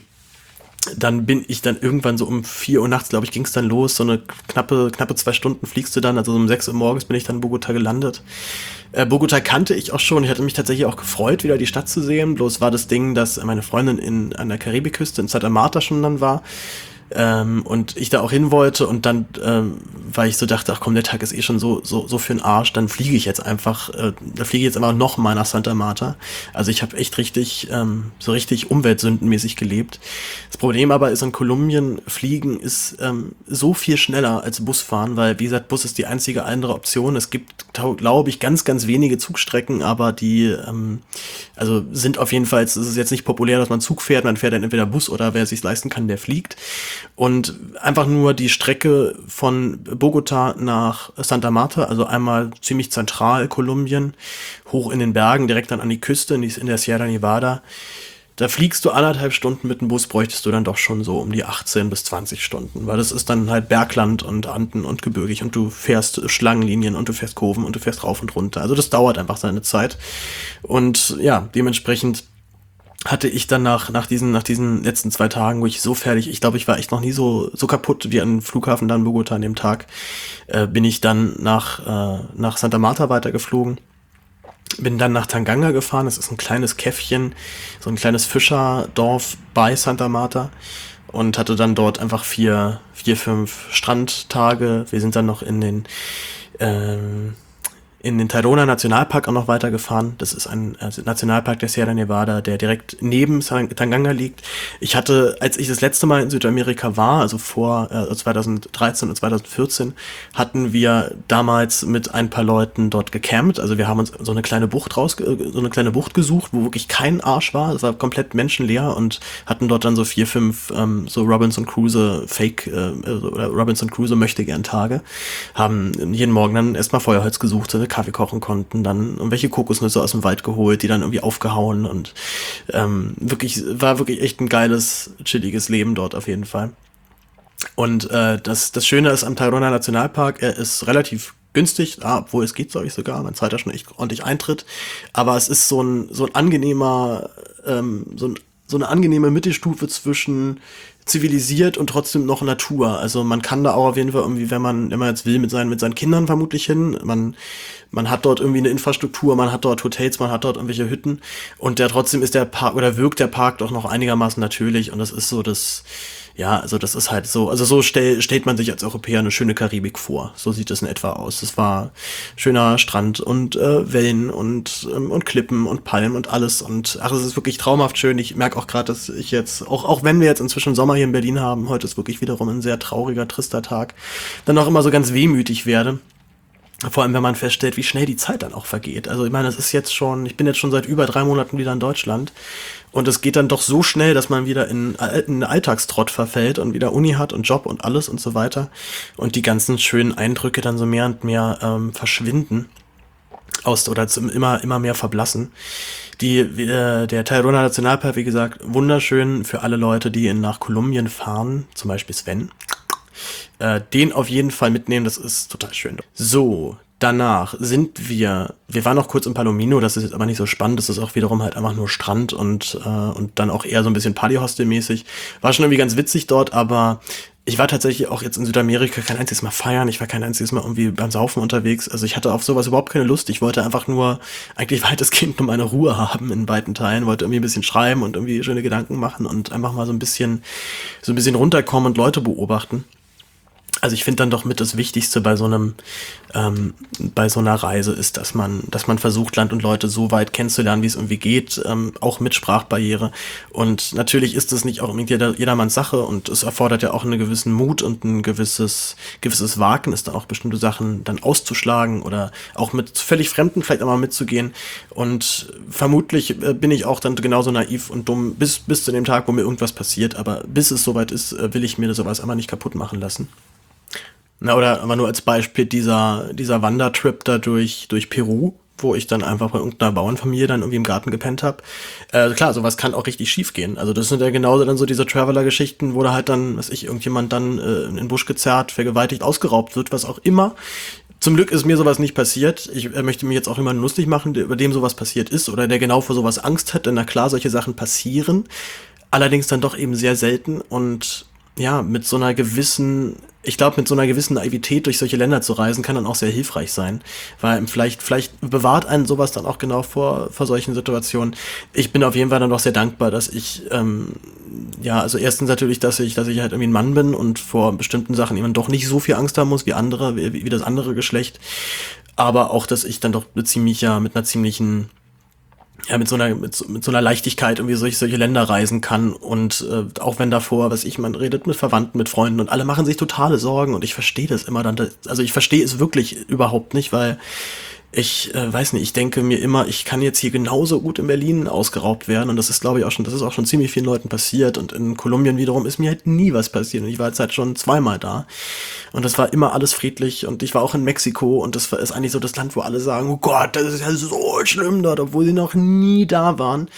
dann bin ich dann irgendwann so um vier Uhr nachts, glaube ich, ging es dann los. So eine knappe, knappe zwei Stunden fliegst du dann. Also so um sechs Uhr morgens bin ich dann in Bogota gelandet. Äh, Bogota kannte ich auch schon. Ich hatte mich tatsächlich auch gefreut, wieder die Stadt zu sehen. Bloß war das Ding, dass meine Freundin in, an der Karibikküste in Santa Marta schon dann war. Ähm, und ich da auch hin wollte und dann, ähm, weil ich so dachte, ach komm, der Tag ist eh schon so so so für den Arsch, dann fliege ich jetzt einfach, äh, da fliege ich jetzt einfach noch mal nach Santa Marta. Also ich habe echt richtig, ähm, so richtig umweltsündenmäßig gelebt. Das Problem aber ist, in Kolumbien fliegen ist ähm, so viel schneller als Busfahren, weil wie gesagt, Bus ist die einzige andere Option. Es gibt, glaube ich, ganz, ganz wenige Zugstrecken, aber die, ähm, also sind auf jeden Fall, es ist jetzt nicht populär, dass man Zug fährt, man fährt dann entweder Bus oder wer es sich leisten kann, der fliegt. Und einfach nur die Strecke von Bogota nach Santa Marta, also einmal ziemlich zentral Kolumbien, hoch in den Bergen, direkt dann an die Küste, in der Sierra Nevada. Da fliegst du anderthalb Stunden mit dem Bus, bräuchtest du dann doch schon so um die achtzehn bis zwanzig Stunden, weil das ist dann halt Bergland und Anden und gebirgig und du fährst Schlangenlinien und du fährst Kurven und du fährst rauf und runter. Also das dauert einfach seine Zeit. Und ja, dementsprechend hatte ich dann nach, nach diesen, nach diesen letzten zwei Tagen, wo ich so fertig, ich glaube, ich war echt noch nie so, so kaputt wie an Flughafen dann in Bogota an dem Tag, äh, bin ich dann nach, äh, nach Santa Marta weitergeflogen. Bin dann nach Tanganga gefahren, das ist ein kleines Käffchen, so ein kleines Fischerdorf bei Santa Marta, und hatte dann dort einfach vier, vier, fünf Strandtage. Wir sind dann noch in den, ähm, in den Tayrona Nationalpark auch noch weitergefahren. Das ist ein also Nationalpark der Sierra Nevada, der direkt neben Tanganga liegt. Ich hatte, als ich das letzte Mal in Südamerika war, also vor äh, zweitausenddreizehn und zweitausendvierzehn, hatten wir damals mit ein paar Leuten dort gecampt. Also wir haben uns so eine kleine Bucht raus, so eine kleine Bucht gesucht, wo wirklich kein Arsch war. Es war komplett menschenleer, und hatten dort dann so vier, fünf ähm, so Robinson Crusoe Fake äh, oder Robinson Crusoe Möchtegern Tage. Haben jeden Morgen dann erstmal Feuerholz gesucht, so Kaffee kochen konnten, dann irgendwelche Kokosnüsse aus dem Wald geholt, die dann irgendwie aufgehauen, und ähm, wirklich, war wirklich echt ein geiles, chilliges Leben dort auf jeden Fall. Und äh, das, das Schöne ist am Tayrona Nationalpark, er ist relativ günstig, ah, obwohl es geht, sag ich sogar, man zahlt da schon echt ordentlich Eintritt, aber es ist so ein, so ein angenehmer, ähm, so ein so eine angenehme Mittelstufe zwischen zivilisiert und trotzdem noch Natur. Also man kann da auch auf jeden Fall irgendwie, wenn man, wenn man jetzt will, mit seinen, mit seinen Kindern vermutlich hin. Man, man hat dort irgendwie eine Infrastruktur, man hat dort Hotels, man hat dort irgendwelche Hütten, und der trotzdem ist der Park, oder wirkt der Park doch noch einigermaßen natürlich, und das ist so das, ja, also das ist halt so, also so stell, stellt man sich als Europäer eine schöne Karibik vor. So sieht es in etwa aus. Es war schöner Strand und äh, Wellen und ähm, und Klippen und Palmen und alles, und ach, es ist wirklich traumhaft schön. Ich merke auch gerade, dass ich jetzt, auch auch wenn wir jetzt inzwischen Sommer hier in Berlin haben, heute ist wirklich wiederum ein sehr trauriger, trister Tag, dann auch immer so ganz wehmütig werde. Vor allem, wenn man feststellt, wie schnell die Zeit dann auch vergeht. Also ich meine, es ist jetzt schon, ich bin jetzt schon seit über drei Monaten wieder in Deutschland, und es geht dann doch so schnell, dass man wieder in, in einen Alltagstrott verfällt und wieder Uni hat und Job und alles und so weiter, und die ganzen schönen Eindrücke dann so mehr und mehr ähm, verschwinden aus oder zum, immer immer mehr verblassen. Die äh, der Tayrona Nationalpark, wie gesagt, wunderschön für alle Leute, die in, nach Kolumbien fahren, zum Beispiel Sven. Äh, den auf jeden Fall mitnehmen, das ist total schön. So, danach sind wir, wir waren noch kurz in Palomino, das ist jetzt aber nicht so spannend, das ist auch wiederum halt einfach nur Strand und äh, und dann auch eher so ein bisschen Partyhostel-mäßig. War schon irgendwie ganz witzig dort, aber ich war tatsächlich auch jetzt in Südamerika kein einziges Mal feiern, ich war kein einziges Mal irgendwie beim Saufen unterwegs, also ich hatte auf sowas überhaupt keine Lust, ich wollte einfach nur eigentlich weitestgehend nur meine Ruhe haben in weiten Teilen, wollte irgendwie ein bisschen schreiben und irgendwie schöne Gedanken machen und einfach mal so ein bisschen, so ein bisschen runterkommen und Leute beobachten. Also ich finde dann doch mit das Wichtigste bei so einem, ähm, bei so einer Reise ist, dass man, dass man versucht, Land und Leute so weit kennenzulernen, wie es irgendwie geht, ähm, auch mit Sprachbarriere. Und natürlich ist es nicht auch unbedingt jeder, jedermanns Sache und es erfordert ja auch einen gewissen Mut und ein gewisses, gewisses Wagen, ist da auch bestimmte Sachen dann auszuschlagen oder auch mit völlig Fremden vielleicht einmal mitzugehen. Und vermutlich äh, bin ich auch dann genauso naiv und dumm bis, bis zu dem Tag, wo mir irgendwas passiert. Aber bis es soweit ist, äh, will ich mir sowas einmal nicht kaputt machen lassen. Na, oder aber nur als Beispiel dieser, dieser Wandertrip da durch, durch Peru, wo ich dann einfach bei irgendeiner Bauernfamilie dann irgendwie im Garten gepennt hab. Äh, klar, sowas kann auch richtig schief gehen. Also das sind ja genauso dann so diese Traveler-Geschichten, wo da halt dann, was ich, irgendjemand dann äh, in den Busch gezerrt, vergewaltigt, ausgeraubt wird, was auch immer. Zum Glück ist mir sowas nicht passiert. Ich äh, möchte mich jetzt auch niemanden lustig machen, der, über dem sowas passiert ist oder der genau vor sowas Angst hat, denn na klar, solche Sachen passieren. Allerdings dann doch eben sehr selten und ja, mit so einer gewissen, ich glaube, mit so einer gewissen Naivität durch solche Länder zu reisen, kann dann auch sehr hilfreich sein, weil vielleicht, vielleicht bewahrt einen sowas dann auch genau vor, vor solchen Situationen. Ich bin auf jeden Fall dann doch sehr dankbar, dass ich, ähm, ja, also erstens natürlich, dass ich, dass ich halt irgendwie ein Mann bin und vor bestimmten Sachen eben doch nicht so viel Angst haben muss wie andere, wie, wie das andere Geschlecht, aber auch, dass ich dann doch mit ziemlicher, mit einer ziemlichen ja, mit so einer, mit so, mit so einer Leichtigkeit irgendwie solche, solche Länder reisen kann und äh, auch wenn davor, was ich, man redet mit Verwandten, mit Freunden und alle machen sich totale Sorgen und ich verstehe das immer dann, das, also ich verstehe es wirklich überhaupt nicht, weil ich äh, weiß nicht, ich denke mir immer, ich kann jetzt hier genauso gut in Berlin ausgeraubt werden und das ist, glaube ich, auch schon, das ist auch schon ziemlich vielen Leuten passiert und in Kolumbien wiederum ist mir halt nie was passiert und ich war jetzt halt schon zweimal da und das war immer alles friedlich und ich war auch in Mexiko und das war, ist eigentlich so das Land, wo alle sagen, oh Gott, das ist ja so schlimm dort, obwohl sie noch nie da waren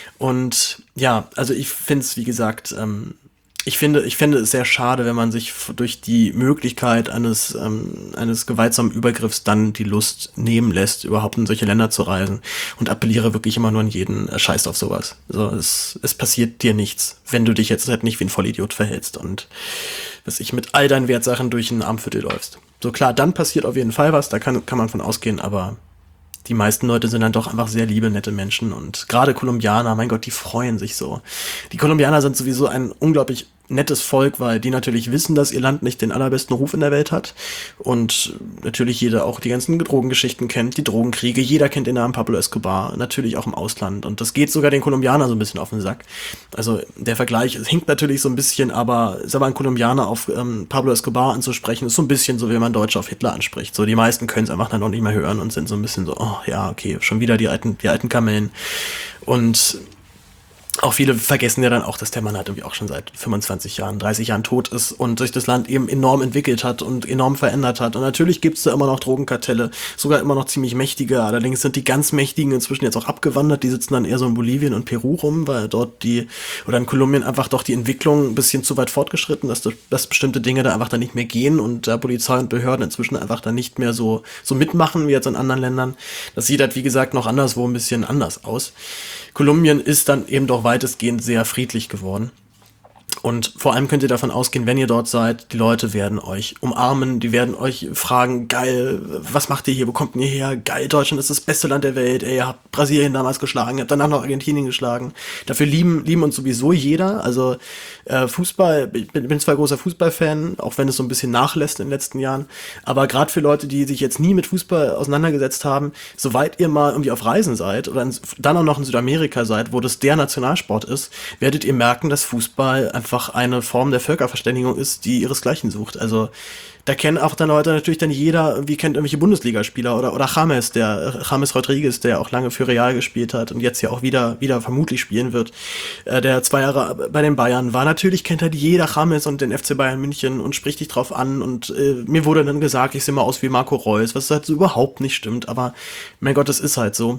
und ja, also ich finde es, wie gesagt, ähm, ich finde, ich finde es sehr schade, wenn man sich f- durch die Möglichkeit eines, ähm, eines gewaltsamen Übergriffs dann die Lust nehmen lässt, überhaupt in solche Länder zu reisen. Und appelliere wirklich immer nur an jeden, äh, scheißt auf sowas. So, es, es passiert dir nichts, wenn du dich jetzt halt nicht wie ein Vollidiot verhältst und was ich mit all deinen Wertsachen durch ein Armviertel läufst. So klar, dann passiert auf jeden Fall was, da kann, kann man von ausgehen, aber die meisten Leute sind dann doch einfach sehr liebe, nette Menschen und gerade Kolumbianer, mein Gott, die freuen sich so. Die Kolumbianer sind sowieso ein unglaublich nettes Volk, weil die natürlich wissen, dass ihr Land nicht den allerbesten Ruf in der Welt hat und natürlich jeder auch die ganzen Drogengeschichten kennt, die Drogenkriege, jeder kennt den Namen Pablo Escobar, natürlich auch im Ausland und das geht sogar den Kolumbianern so ein bisschen auf den Sack. Also der Vergleich, es hinkt natürlich so ein bisschen, aber sag mal, ein Kolumbianer auf ähm, Pablo Escobar anzusprechen, ist so ein bisschen so, wie man Deutsche auf Hitler anspricht. So die meisten können es einfach dann noch nicht mehr hören und sind so ein bisschen so, oh ja, okay, schon wieder die alten, die alten Kamellen und auch viele vergessen ja dann auch, dass der Mann halt irgendwie auch schon seit fünfundzwanzig Jahren, dreißig Jahren tot ist und sich das Land eben enorm entwickelt hat und enorm verändert hat. Und natürlich gibt's da immer noch Drogenkartelle, sogar immer noch ziemlich mächtige. Allerdings sind die ganz Mächtigen inzwischen jetzt auch abgewandert. Die sitzen dann eher so in Bolivien und Peru rum, weil dort die, oder in Kolumbien einfach doch die Entwicklung ein bisschen zu weit fortgeschritten ist, dass, dass bestimmte Dinge da einfach dann nicht mehr gehen und da Polizei und Behörden inzwischen einfach dann nicht mehr so, so mitmachen wie jetzt in anderen Ländern. Das sieht halt, wie gesagt, noch anderswo ein bisschen anders aus. Kolumbien ist dann eben doch weitestgehend sehr friedlich geworden. Und vor allem könnt ihr davon ausgehen, wenn ihr dort seid, die Leute werden euch umarmen, die werden euch fragen, geil, was macht ihr hier, wo kommt ihr her? Geil, Deutschland ist das beste Land der Welt, ey, ihr habt Brasilien damals geschlagen, ihr habt danach noch Argentinien geschlagen. Dafür lieben, lieben uns sowieso jeder, also äh, Fußball, ich bin, bin zwar großer Fußballfan, auch wenn es so ein bisschen nachlässt in den letzten Jahren, aber gerade für Leute, die sich jetzt nie mit Fußball auseinandergesetzt haben, soweit ihr mal irgendwie auf Reisen seid oder in, dann auch noch in Südamerika seid, wo das der Nationalsport ist, werdet ihr merken, dass Fußball einfach eine Form der Völkerverständigung ist, die ihresgleichen sucht. Also da kennen auch dann Leute natürlich dann jeder, wie kennt irgendwelche Bundesligaspieler oder oder James, der James Rodriguez, der auch lange für Real gespielt hat und jetzt ja auch wieder wieder vermutlich spielen wird, äh, der zwei Jahre bei den Bayern war. Natürlich kennt halt jeder James und den F C Bayern München und spricht dich drauf an und äh, mir wurde dann gesagt, ich sehe mal aus wie Marco Reus, was halt so überhaupt nicht stimmt, aber mein Gott, es ist halt so.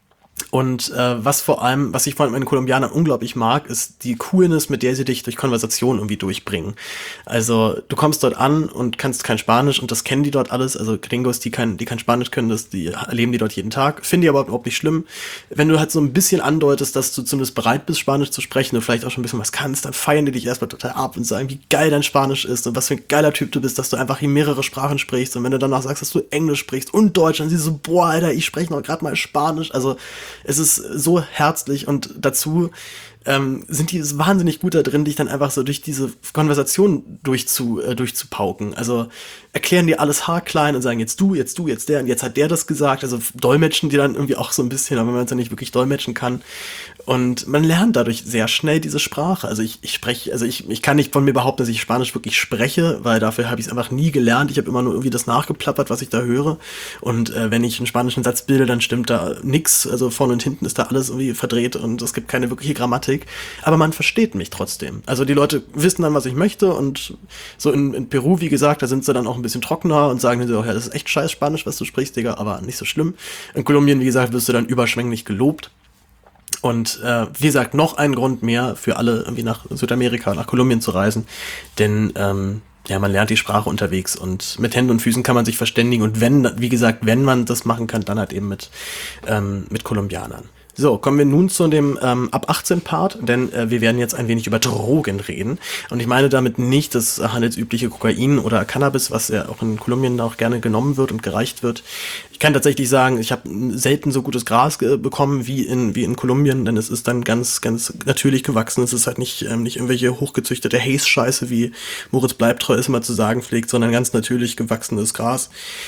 Und äh, was vor allem, was ich vor allem in Kolumbianern unglaublich mag, ist die Coolness, mit der sie dich durch Konversation irgendwie durchbringen. Also du kommst dort an und kannst kein Spanisch und das kennen die dort alles. Also Gringos, die kein, die kein Spanisch können, das, die erleben die dort jeden Tag. Finde ich aber überhaupt nicht schlimm. Wenn du halt so ein bisschen andeutest, dass du zumindest bereit bist, Spanisch zu sprechen und vielleicht auch schon ein bisschen was kannst, dann feiern die dich erstmal total ab und sagen, wie geil dein Spanisch ist und was für ein geiler Typ du bist, dass du einfach hier mehrere Sprachen sprichst. Und wenn du danach sagst, dass du Englisch sprichst und Deutsch, dann siehst du so, boah, Alter, ich spreche noch gerade mal Spanisch. Also es ist so herzlich und dazu ähm, sind die wahnsinnig gut da drin, dich dann einfach so durch diese Konversation durchzu, äh, durchzupauken. Also erklären dir alles haarklein und sagen, jetzt du, jetzt du, jetzt der und jetzt hat der das gesagt. Also dolmetschen die dann irgendwie auch so ein bisschen, aber wenn man es ja nicht wirklich dolmetschen kann. Und man lernt dadurch sehr schnell diese Sprache. Also ich, ich spreche, also ich, ich kann nicht von mir behaupten, dass ich Spanisch wirklich spreche, weil dafür habe ich es einfach nie gelernt. Ich habe immer nur irgendwie das nachgeplappert, was ich da höre. Und äh, wenn ich einen spanischen Satz bilde, dann stimmt da nix. Also vorne und hinten ist da alles irgendwie verdreht und es gibt keine wirkliche Grammatik. Aber man versteht mich trotzdem. Also die Leute wissen dann, was ich möchte. Und so in, in Peru, wie gesagt, da sind sie dann auch ein bisschen trockener und sagen so, ja, das ist echt scheiß Spanisch, was du sprichst, Digga, aber nicht so schlimm. In Kolumbien, wie gesagt, wirst du dann überschwänglich gelobt. Und äh, wie gesagt, noch ein Grund mehr für alle, irgendwie nach Südamerika, nach Kolumbien zu reisen. Denn ähm, ja, man lernt die Sprache unterwegs und mit Händen und Füßen kann man sich verständigen. Und wenn, wie gesagt, wenn man das machen kann, dann halt eben mit, ähm, mit Kolumbianern. So, kommen wir nun zu dem ähm, ab achtzehn Part, denn äh, wir werden jetzt ein wenig über Drogen reden. Und ich meine damit nicht das handelsübliche Kokain oder Cannabis, was ja auch in Kolumbien auch gerne genommen wird und gereicht wird. Ich kann tatsächlich sagen, ich habe selten so gutes Gras ge- bekommen wie in wie in Kolumbien, denn es ist dann ganz, ganz natürlich gewachsen. Es ist halt nicht ähm, nicht irgendwelche hochgezüchtete Haze-Scheiße, wie Moritz Bleibtreu es immer zu sagen pflegt, sondern ganz natürlich gewachsenes Gras.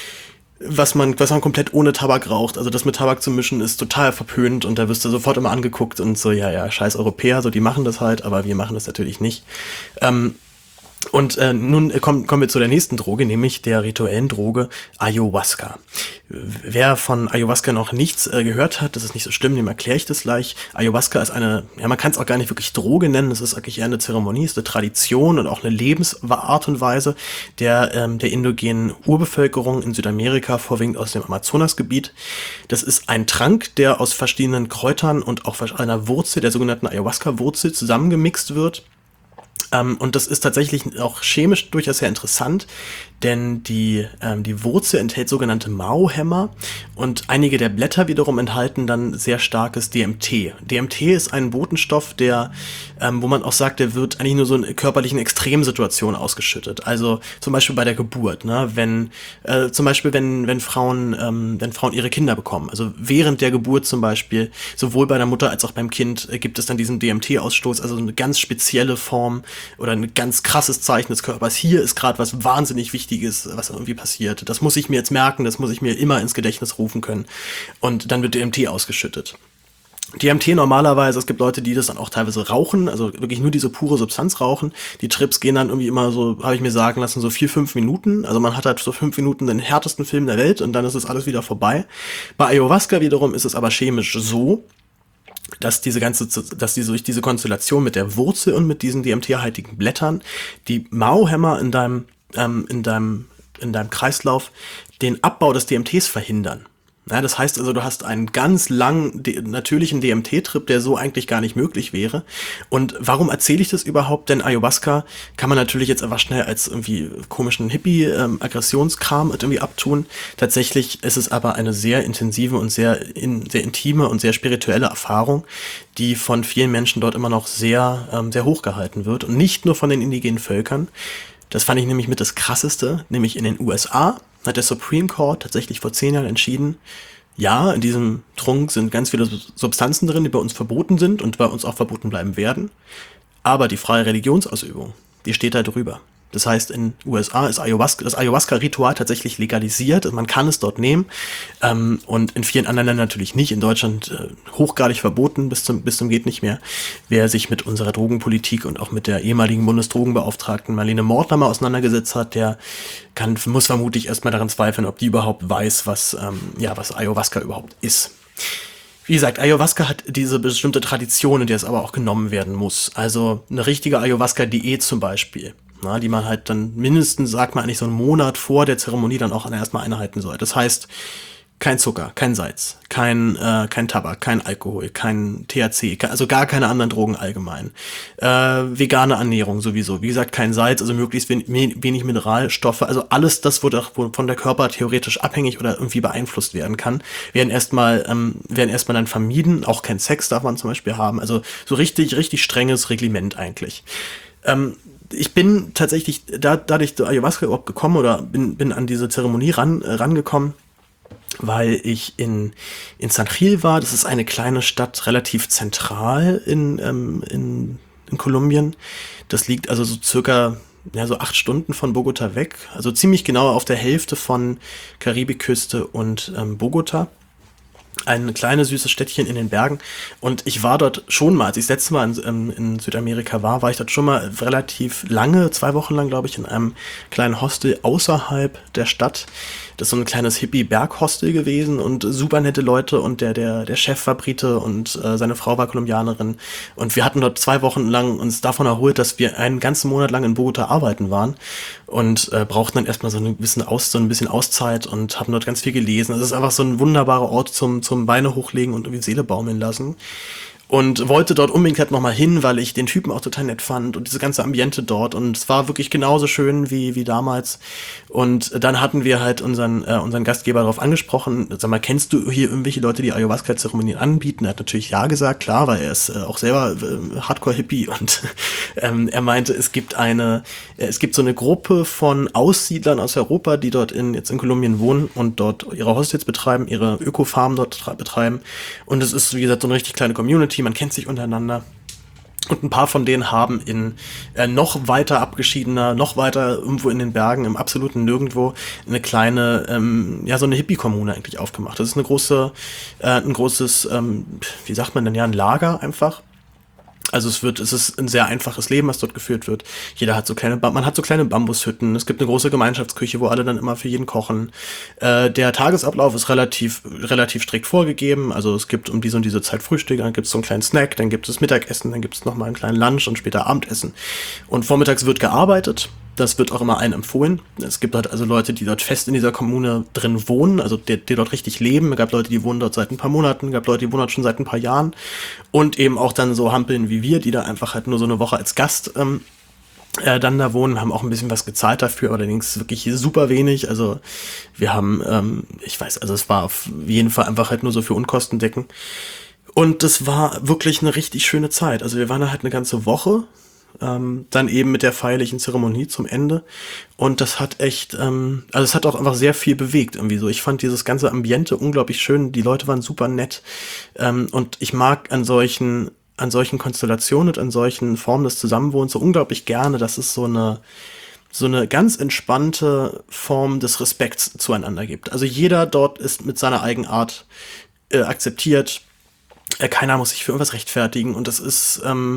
Was man, was man komplett ohne Tabak raucht. Also das mit Tabak zu mischen ist total verpönt und da wirst du sofort immer angeguckt und so, ja, ja, scheiß Europäer, so die machen das halt, aber wir machen das natürlich nicht. Ähm, Und äh, nun äh, kommen, kommen wir zu der nächsten Droge, nämlich der rituellen Droge Ayahuasca. Wer von Ayahuasca noch nichts äh, gehört hat, das ist nicht so schlimm, dem erkläre ich das gleich. Ayahuasca ist eine, ja, man kann es auch gar nicht wirklich Droge nennen, es ist eigentlich eher eine Zeremonie, ist eine Tradition und auch eine Lebensart und Weise der, ähm, der indogenen Urbevölkerung in Südamerika, vorwiegend aus dem Amazonasgebiet. Das ist ein Trank, der aus verschiedenen Kräutern und auch einer Wurzel, der sogenannten Ayahuasca-Wurzel, zusammengemixt wird. Ähm, und das ist tatsächlich auch chemisch durchaus sehr interessant, denn die, ähm, die Wurzel enthält sogenannte Mao-Hämmer und einige der Blätter wiederum enthalten dann sehr starkes D M T. D M T ist ein Botenstoff, der, ähm, wo man auch sagt, der wird eigentlich nur so in körperlichen Extremsituationen ausgeschüttet. Also zum Beispiel bei der Geburt, ne? Wenn äh, zum Beispiel wenn wenn Frauen ähm, wenn Frauen ihre Kinder bekommen, also während der Geburt zum Beispiel, sowohl bei der Mutter als auch beim Kind äh, gibt es dann diesen D M T-Ausstoß, also eine ganz spezielle Form oder ein ganz krasses Zeichen des Körpers. Hier ist gerade was wahnsinnig Wichtiges, was irgendwie passiert. Das muss ich mir jetzt merken, das muss ich mir immer ins Gedächtnis rufen können. Und dann wird D M T ausgeschüttet. D M T normalerweise, es gibt Leute, die das dann auch teilweise rauchen, also wirklich nur diese pure Substanz rauchen. Die Trips gehen dann irgendwie immer so, habe ich mir sagen lassen, so vier, fünf Minuten. Also man hat halt so fünf Minuten den härtesten Film der Welt und dann ist es alles wieder vorbei. Bei Ayahuasca wiederum ist es aber chemisch so, dass diese ganze, dass diese durch diese Konstellation mit der Wurzel und mit diesen D M T-haltigen Blättern die Mao-Hämmer in deinem, ähm, in deinem, in deinem Kreislauf den Abbau des D M Ts verhindern. Ja, das heißt also, du hast einen ganz langen, de- natürlichen D M T-Trip, der so eigentlich gar nicht möglich wäre. Und warum erzähle ich das überhaupt? Denn Ayahuasca kann man natürlich jetzt einfach schnell als irgendwie komischen Hippie-Aggressionskram ähm, irgendwie abtun. Tatsächlich ist es aber eine sehr intensive und sehr, in, sehr intime und sehr spirituelle Erfahrung, die von vielen Menschen dort immer noch sehr, ähm, sehr hochgehalten wird. Und nicht nur von den indigenen Völkern. Das fand ich nämlich mit das Krasseste, nämlich in den U S A hat der Supreme Court tatsächlich vor zehn Jahren entschieden, ja, in diesem Trunk sind ganz viele Substanzen drin, die bei uns verboten sind und bei uns auch verboten bleiben werden, aber die freie Religionsausübung, die steht da drüber. Das heißt, in U S A ist Ayahuasca, das Ayahuasca-Ritual tatsächlich legalisiert. Man kann es dort nehmen. Ähm, und in vielen anderen Ländern natürlich nicht. In Deutschland äh, hochgradig verboten, bis zum, bis zum geht nicht mehr. Wer sich mit unserer Drogenpolitik und auch mit der ehemaligen Bundesdrogenbeauftragten Marlene Mortler mal auseinandergesetzt hat, der kann, muss vermutlich erstmal daran zweifeln, ob die überhaupt weiß, was, ähm, ja, was Ayahuasca überhaupt ist. Wie gesagt, Ayahuasca hat diese bestimmte Tradition, in der es aber auch genommen werden muss. Also eine richtige Ayahuasca-Diät zum Beispiel, na, die man halt dann mindestens, sagt man eigentlich, so einen Monat vor der Zeremonie dann auch erstmal einhalten soll. Das heißt, kein Zucker, kein Salz, kein, äh, kein Tabak, kein Alkohol, kein T H C, also gar keine anderen Drogen allgemein. Äh, vegane Ernährung sowieso. Wie gesagt, kein Salz, also möglichst wenig, wenig Mineralstoffe. Also alles das, wovon der Körper theoretisch abhängig oder irgendwie beeinflusst werden kann, werden erstmal ähm, werden erstmal dann vermieden. Auch kein Sex darf man zum Beispiel haben. Also so richtig, richtig strenges Reglement eigentlich. Ähm, Ich bin tatsächlich da, dadurch zu Ayahuasca überhaupt gekommen oder bin, bin an diese Zeremonie ran, äh, rangekommen, weil ich in, in San Gil war. Das ist eine kleine Stadt, relativ zentral in, ähm, in, in Kolumbien. Das liegt also so circa ja, so acht Stunden von Bogota weg. Also ziemlich genau auf der Hälfte von Karibikküste und ähm, Bogota. Ein kleines, süßes Städtchen in den Bergen. Und ich war dort schon mal, als ich das letzte Mal in, in Südamerika war, war ich dort schon mal relativ lange, zwei Wochen lang, glaube ich, in einem kleinen Hostel außerhalb der Stadt. Das ist so ein kleines Hippie-Berg-Hostel gewesen und super nette Leute. Und der, der, der Chef war Brite und äh, seine Frau war Kolumbianerin. Und wir hatten dort zwei Wochen lang uns davon erholt, dass wir einen ganzen Monat lang in Bogota arbeiten waren. Und äh, brauchten dann erstmal so ein bisschen Aus, so ein bisschen Auszeit und haben dort ganz viel gelesen. Es ist einfach so ein wunderbarer Ort zum, zum Beine hochlegen und irgendwie Seele baumeln lassen. Und wollte dort unbedingt halt nochmal hin, weil ich den Typen auch total nett fand und diese ganze Ambiente dort. Und es war wirklich genauso schön wie, wie damals. Und dann hatten wir halt unseren, äh, unseren Gastgeber darauf angesprochen, sag mal, kennst du hier irgendwelche Leute, die Ayahuasca-Zeremonien anbieten? Er hat natürlich ja gesagt, klar, weil er ist äh, auch selber äh, Hardcore-Hippie. Und ähm, er meinte, es gibt eine, äh, es gibt so eine Gruppe von Aussiedlern aus Europa, die dort in, jetzt in Kolumbien wohnen und dort ihre Hostels betreiben, ihre Öko-Farmen dort betreiben. Und es ist, wie gesagt, so eine richtig kleine Community. Man kennt sich untereinander. Und ein paar von denen haben in äh, noch weiter abgeschiedener, noch weiter irgendwo in den Bergen, im absoluten Nirgendwo, eine kleine, ähm, ja, so eine Hippie-Kommune eigentlich aufgemacht. Das ist eine große, äh, ein großes, ähm, wie sagt man denn, ja, ein Lager einfach. Also es wird, es ist ein sehr einfaches Leben, was dort geführt wird. Jeder hat so kleine, man hat so kleine Bambushütten. Es gibt eine große Gemeinschaftsküche, wo alle dann immer für jeden kochen. Äh, der Tagesablauf ist relativ, relativ strikt vorgegeben. Also es gibt um diese und diese Zeit Frühstück, dann gibt es so einen kleinen Snack, dann gibt es Mittagessen, dann gibt es nochmal einen kleinen Lunch und später Abendessen. Und vormittags wird gearbeitet. Das wird auch immer allen empfohlen. Es gibt halt also Leute, die dort fest in dieser Kommune drin wohnen, also die, die dort richtig leben. Es gab Leute, die wohnen dort seit ein paar Monaten, es gab Leute, die wohnen dort schon seit ein paar Jahren. Und eben auch dann so Hampeln wie wir, die da einfach halt nur so eine Woche als Gast ähm, äh, dann da wohnen, haben auch ein bisschen was gezahlt dafür, allerdings wirklich super wenig. Also wir haben, ähm, ich weiß, also es war auf jeden Fall einfach halt nur so für Unkosten decken. Und das war wirklich eine richtig schöne Zeit. Also wir waren da halt eine ganze Woche. Ähm, dann eben mit der feierlichen Zeremonie zum Ende. Und das hat echt, ähm, also es hat auch einfach sehr viel bewegt irgendwie so. Ich fand dieses ganze Ambiente unglaublich schön. Die Leute waren super nett. Ähm, und ich mag an solchen, an solchen Konstellationen und an solchen Formen des Zusammenwohnens so unglaublich gerne, dass es so eine, so eine ganz entspannte Form des Respekts zueinander gibt. Also jeder dort ist mit seiner Eigenart äh, akzeptiert. Äh, keiner muss sich für irgendwas rechtfertigen. Und das ist, ähm,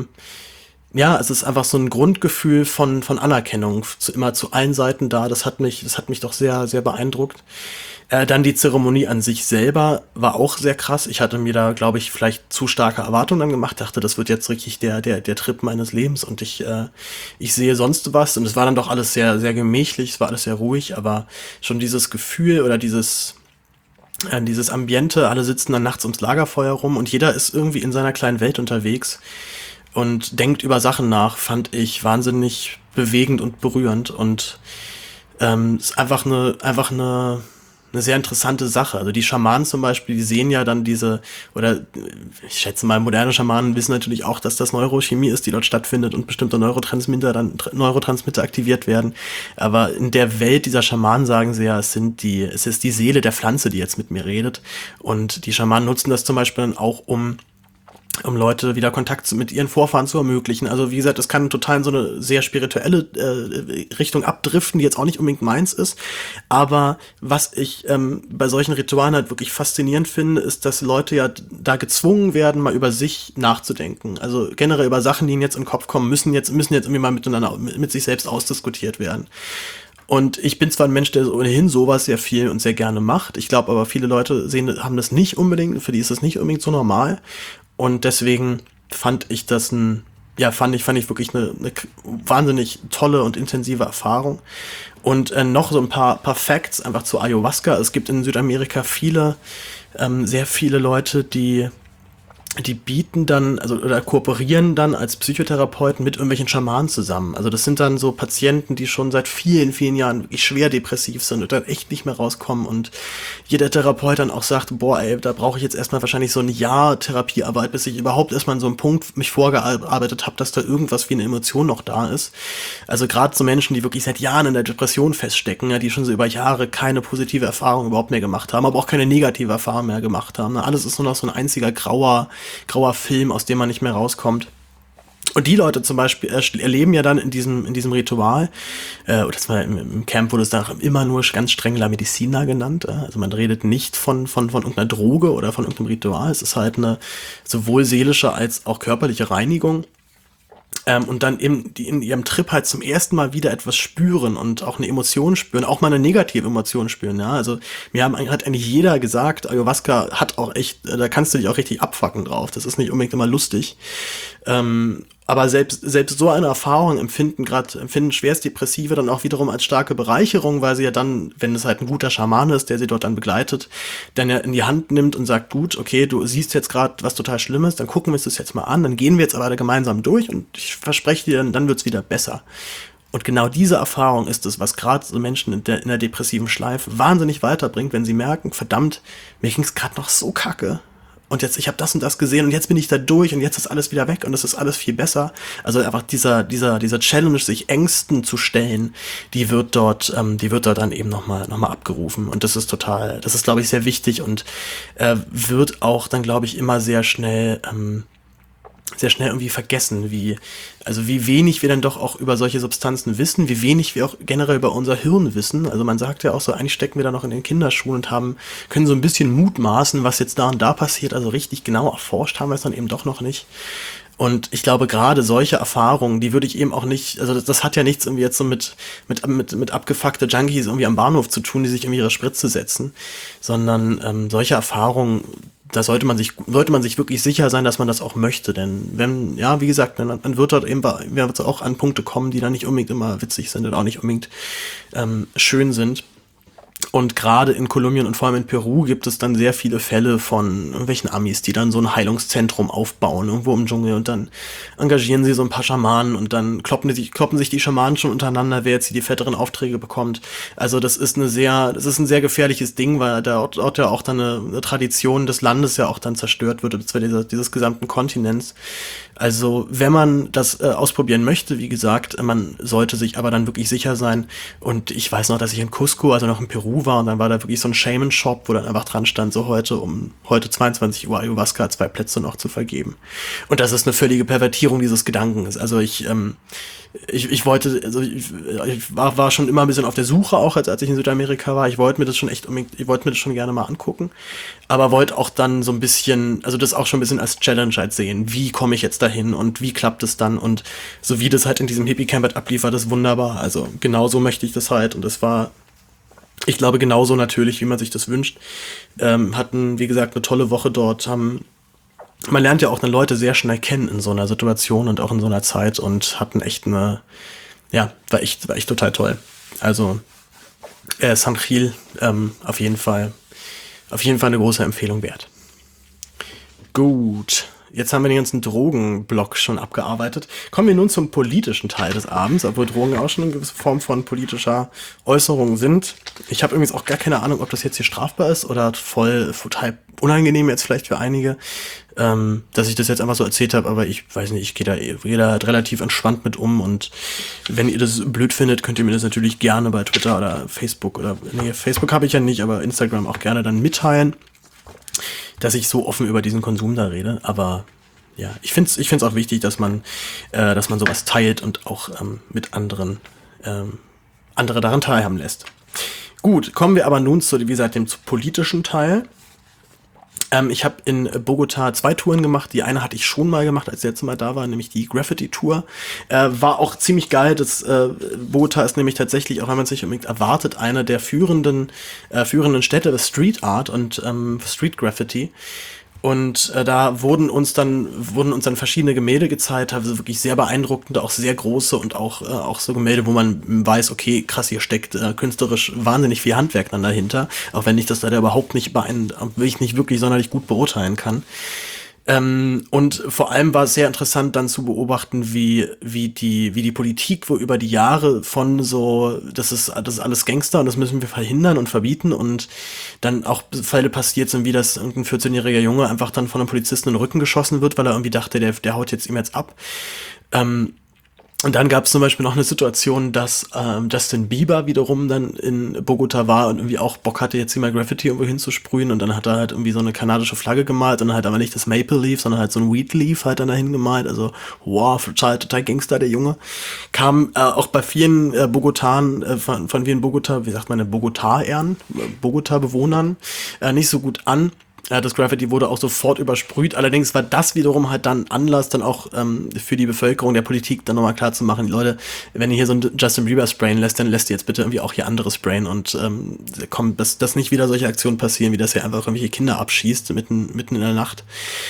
ja, es ist einfach so ein Grundgefühl von, von Anerkennung zu, immer zu allen Seiten da. Das hat mich, das hat mich doch sehr, sehr beeindruckt. Äh, dann die Zeremonie an sich selber war auch sehr krass. Ich hatte mir da, glaube ich, vielleicht zu starke Erwartungen dann gemacht. Dachte, das wird jetzt richtig der, der, der Trip meines Lebens und ich, äh, ich sehe sonst was. Und es war dann doch alles sehr, sehr gemächlich. Es war alles sehr ruhig, aber schon dieses Gefühl oder dieses, äh, dieses Ambiente, alle sitzen dann nachts ums Lagerfeuer rum und jeder ist irgendwie in seiner kleinen Welt unterwegs und denkt über Sachen nach, fand ich wahnsinnig bewegend und berührend und ähm, ist einfach eine einfach eine eine sehr interessante Sache. Also die Schamanen zum Beispiel, die sehen ja dann diese, oder ich schätze mal, moderne Schamanen wissen natürlich auch, dass das Neurochemie ist, die dort stattfindet und bestimmte Neurotransmitter dann Neurotransmitter aktiviert werden. Aber in der Welt dieser Schamanen sagen sie ja, es sind die, es ist die Seele der Pflanze, die jetzt mit mir redet. Und die Schamanen nutzen das zum Beispiel dann auch, um um Leute wieder Kontakt mit ihren Vorfahren zu ermöglichen. Also wie gesagt, es kann total in so eine sehr spirituelle äh, Richtung abdriften, die jetzt auch nicht unbedingt meins ist. Aber was ich ähm, bei solchen Ritualen halt wirklich faszinierend finde, ist, dass Leute ja da gezwungen werden, mal über sich nachzudenken. Also generell über Sachen, die ihnen jetzt in den Kopf kommen, müssen jetzt müssen jetzt irgendwie mal miteinander mit, mit sich selbst ausdiskutiert werden. Und ich bin zwar ein Mensch, der ohnehin sowas sehr viel und sehr gerne macht. Ich glaube aber, viele Leute sehen, haben das nicht unbedingt, für die ist das nicht unbedingt so normal. Und deswegen fand ich das ein, ja, fand ich, fand ich wirklich eine, eine wahnsinnig tolle und intensive Erfahrung. Und äh, noch so ein paar, paar Facts einfach zu Ayahuasca. Es gibt in Südamerika viele, ähm, sehr viele Leute, die die bieten dann, also oder kooperieren dann als Psychotherapeuten mit irgendwelchen Schamanen zusammen. Also das sind dann so Patienten, die schon seit vielen, vielen Jahren wirklich schwer depressiv sind und dann echt nicht mehr rauskommen und jeder Therapeut dann auch sagt, boah, ey, da brauche ich jetzt erstmal wahrscheinlich so ein Jahr Therapiearbeit, bis ich überhaupt erstmal an so einem Punkt mich vorgearbeitet habe, dass da irgendwas wie eine Emotion noch da ist. Also gerade so Menschen, die wirklich seit Jahren in der Depression feststecken, ja, die schon so über Jahre keine positive Erfahrung überhaupt mehr gemacht haben, aber auch keine negative Erfahrung mehr gemacht haben. Alles ist nur noch so ein einziger grauer grauer Film, aus dem man nicht mehr rauskommt. Und die Leute zum Beispiel äh, erleben ja dann in diesem, in diesem Ritual, äh, das war im, im Camp wurde es dann immer nur ganz streng La Medicina genannt, äh, also man redet nicht von, von, von irgendeiner Droge oder von irgendeinem Ritual, es ist halt eine sowohl seelische als auch körperliche Reinigung. Ähm, und dann eben die in ihrem Trip halt zum ersten Mal wieder etwas spüren und auch eine Emotion spüren, auch mal eine negative Emotion spüren, ja, also mir haben, hat eigentlich jeder gesagt, Ayahuasca hat auch echt, da kannst du dich auch richtig abfucken drauf, das ist nicht unbedingt immer lustig, ähm, aber selbst, selbst so eine Erfahrung empfinden gerade, empfinden Schwerstdepressive dann auch wiederum als starke Bereicherung, weil sie ja dann, wenn es halt ein guter Schaman ist, der sie dort dann begleitet, dann ja in die Hand nimmt und sagt, gut, okay, du siehst jetzt gerade was total Schlimmes, dann gucken wir uns das jetzt mal an, dann gehen wir jetzt aber gemeinsam durch und ich verspreche dir, dann, dann wird's wieder besser. Und genau diese Erfahrung ist es, was gerade so Menschen in der, in der depressiven Schleife wahnsinnig weiterbringt, wenn sie merken, verdammt, mir ging's gerade noch so kacke. Und jetzt, ich habe das und das gesehen und jetzt bin ich da durch und jetzt ist alles wieder weg und es ist alles viel besser. Also einfach dieser, dieser, dieser Challenge, sich Ängsten zu stellen, die wird dort, ähm, die wird dort dann eben nochmal, noch mal abgerufen. Und das ist total, das ist, glaube ich, sehr wichtig und äh, wird auch dann, glaube ich, immer sehr schnell, ähm, sehr schnell irgendwie vergessen, wie, also wie wenig wir dann doch auch über solche Substanzen wissen, wie wenig wir auch generell über unser Hirn wissen. Also man sagt ja auch so, eigentlich stecken wir da noch in den Kinderschuhen und haben, können so ein bisschen mutmaßen, was jetzt da und da passiert. Also richtig genau erforscht haben wir es dann eben doch noch nicht. Und ich glaube, gerade solche Erfahrungen, die würde ich eben auch nicht, also das, das hat ja nichts irgendwie jetzt so mit, mit, mit, mit abgefuckte Junkies irgendwie am Bahnhof zu tun, die sich irgendwie ihre Spritze setzen, sondern ähm, solche Erfahrungen, da sollte man sich, sollte man sich wirklich sicher sein, dass man das auch möchte, denn wenn, ja, wie gesagt, dann, dann wird dort eben wird auch an Punkte kommen, die dann nicht unbedingt immer witzig sind und auch nicht unbedingt ähm, schön sind. Und gerade in Kolumbien und vor allem in Peru gibt es dann sehr viele Fälle von irgendwelchen Amis, die dann so ein Heilungszentrum aufbauen, irgendwo im Dschungel und dann engagieren sie so ein paar Schamanen und dann kloppen, die, kloppen sich die Schamanen schon untereinander, wer jetzt die fetteren Aufträge bekommt. Also das ist eine sehr, das ist ein sehr gefährliches Ding, weil da dort ja auch dann eine, eine Tradition des Landes ja auch dann zerstört wird, beziehungsweise dieses, dieses gesamten Kontinents. Also wenn man das äh, ausprobieren möchte, wie gesagt, man sollte sich aber dann wirklich sicher sein. Und ich weiß noch, dass ich in Cusco, also noch in Peru war, und dann war da wirklich so ein Shaman-Shop, wo dann einfach dran stand, so heute um heute zweiundzwanzig Uhr Ayahuasca zwei Plätze noch zu vergeben. Und das ist eine völlige Pervertierung dieses Gedankens. Also ich, ähm, ich, ich wollte, also ich, ich war, war schon immer ein bisschen auf der Suche, auch als, als ich in Südamerika war. Ich wollte mir das schon echt, ich wollte mir das schon gerne mal angucken, aber wollte auch dann so ein bisschen, also das auch schon ein bisschen als Challenge halt sehen. Wie komme ich jetzt dahin und wie klappt es dann? Und so wie das halt in diesem Hippie-Camp halt abliefert, ist wunderbar. Also genau so möchte ich das halt und es war, ich glaube, genauso natürlich, wie man sich das wünscht. Ähm, hatten, wie gesagt, eine tolle Woche dort, haben man lernt ja auch dann Leute sehr schnell kennen in so einer Situation und auch in so einer Zeit und hatten echt eine, ja, war echt, war echt total toll. Also äh, San Gil, ähm, auf jeden Fall, auf jeden Fall eine große Empfehlung wert. Gut. Jetzt haben wir den ganzen Drogenblock schon abgearbeitet. Kommen wir nun zum politischen Teil des Abends, obwohl Drogen auch schon eine gewisse Form von politischer Äußerung sind. Ich habe übrigens auch gar keine Ahnung, ob das jetzt hier strafbar ist oder voll total unangenehm jetzt vielleicht für einige, ähm, dass ich das jetzt einfach so erzählt habe, aber ich weiß nicht, ich gehe da, geh da relativ entspannt mit um und wenn ihr das blöd findet, könnt ihr mir das natürlich gerne bei Twitter oder Facebook oder, nee, Facebook habe ich ja nicht, aber Instagram auch gerne dann mitteilen, dass ich so offen über diesen Konsum da rede, aber ja, ich finde es ich find's auch wichtig, dass man, äh, dass man sowas teilt und auch ähm, mit anderen, ähm, andere daran teilhaben lässt. Gut, kommen wir aber nun zu, wie gesagt, dem zu politischen Teil. Ähm, ich habe in Bogota zwei Touren gemacht. Die eine hatte ich schon mal gemacht, als ich letztes Mal da war, nämlich die Graffiti-Tour. Äh, war auch ziemlich geil. Das, äh, Bogota ist nämlich tatsächlich, auch wenn man sich unbedingt erwartet, eine der führenden, äh, führenden Städte des Street Art und ähm, Street Graffiti. Und äh, da wurden uns dann wurden uns dann verschiedene Gemälde gezeigt, also wirklich sehr beeindruckende, auch sehr große und auch äh, auch so Gemälde, wo man weiß, okay, krass, hier steckt äh, künstlerisch wahnsinnig viel Handwerk dann dahinter, auch wenn ich das leider überhaupt nicht beein- will ich nicht wirklich sonderlich gut beurteilen kann. Ähm, und vor allem war es sehr interessant dann zu beobachten, wie, wie die, wie die Politik, wo über die Jahre von so, das ist, das ist alles Gangster und das müssen wir verhindern und verbieten und dann auch Fälle passiert sind, wie das irgendein vierzehn-jähriger Junge einfach dann von einem Polizisten in den Rücken geschossen wird, weil er irgendwie dachte, der, der haut jetzt ihm jetzt ab. Ähm, Und dann gab es zum Beispiel noch eine Situation, dass ähm, Justin Bieber wiederum dann in Bogota war und irgendwie auch Bock hatte, jetzt hier mal Graffiti irgendwo hinzusprühen und dann hat er halt irgendwie so eine kanadische Flagge gemalt und dann halt aber nicht das Maple Leaf, sondern halt so ein Weed Leaf halt dann dahin gemalt, also wow, total, total Gangster, der Junge. Kam äh, auch bei vielen äh, Bogotan, äh, von, von vielen Bogota, wie sagt man, Bogota-Ehren, Bogota-Bewohnern äh, nicht so gut an. Ja, das Graffiti wurde auch sofort übersprüht. Allerdings war das wiederum halt dann Anlass, dann auch ähm, für die Bevölkerung der Politik dann nochmal klar zu machen, Leute, wenn ihr hier so einen Justin Bieber sprayen lässt, dann lässt ihr jetzt bitte irgendwie auch hier andere sprayen und ähm, kommt, dass, dass nicht wieder solche Aktionen passieren, wie das hier einfach irgendwelche Kinder abschießt mitten, mitten in der Nacht.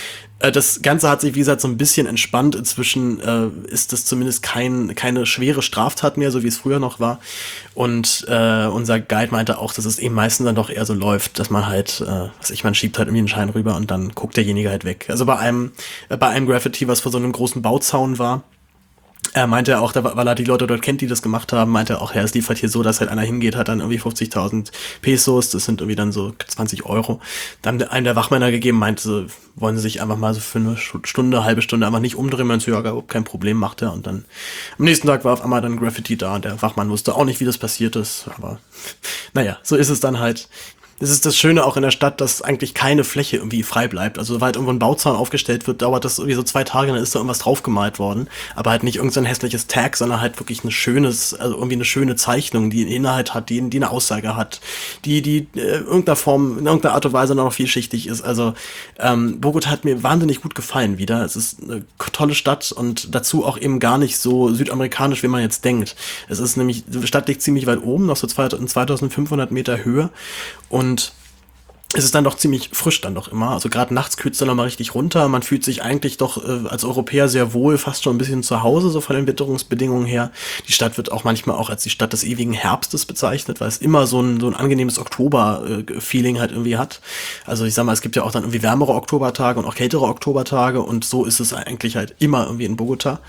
Das Ganze hat sich, wie gesagt, so ein bisschen entspannt. Inzwischen äh, ist das zumindest kein, keine schwere Straftat mehr, so wie es früher noch war. Und äh, unser Guide meinte auch, dass es eben meistens dann doch eher so läuft, dass man halt, äh, was ich, man schiebt halt irgendwie einen Schein rüber und dann guckt derjenige halt weg. Also bei einem, äh, bei einem Graffiti, was vor so einem großen Bauzaun war, er meinte er auch, weil er die Leute dort kennt, die das gemacht haben, meinte er auch, ja, es lief halt hier so, dass halt einer hingeht, hat dann irgendwie fünfzigtausend Pesos, das sind irgendwie dann so zwanzig Euro. Dann einem der Wachmänner gegeben, meinte so, wollen sie sich einfach mal so für eine Stunde, halbe Stunde einfach nicht umdrehen, meinte so, ja, überhaupt kein Problem, macht er. Und dann am nächsten Tag war auf einmal dann Graffiti da und der Wachmann wusste auch nicht, wie das passiert ist, aber naja, so ist es dann halt. Das ist das Schöne auch in der Stadt, dass eigentlich keine Fläche irgendwie frei bleibt. Also sobald irgendwo ein Bauzaun aufgestellt wird, dauert das irgendwie so zwei Tage, dann ist da irgendwas draufgemalt worden. Aber halt nicht irgendein so hässliches Tag, sondern halt wirklich ein schönes, also irgendwie eine schöne Zeichnung, die einen Inhalt hat, die, die eine Aussage hat, die, die äh, irgendeiner Form, in irgendeiner Art und Weise noch vielschichtig ist. Also ähm, Bogota hat mir wahnsinnig gut gefallen wieder. Es ist eine tolle Stadt und dazu auch eben gar nicht so südamerikanisch, wie man jetzt denkt. Es ist nämlich, die Stadt liegt ziemlich weit oben, noch so zweitausendfünfhundert Meter Höhe. Und es ist dann doch ziemlich frisch dann doch immer. Also gerade nachts kühlt's dann noch mal richtig runter. Man fühlt sich eigentlich doch äh, als Europäer sehr wohl, fast schon ein bisschen zu Hause, so von den Witterungsbedingungen her. Die Stadt wird auch manchmal auch als die Stadt des ewigen Herbstes bezeichnet, weil es immer so ein, so ein angenehmes Oktober-Feeling halt irgendwie hat. Also ich sag mal, es gibt ja auch dann irgendwie wärmere Oktobertage und auch kältere Oktobertage und so ist es eigentlich halt immer irgendwie in Bogota.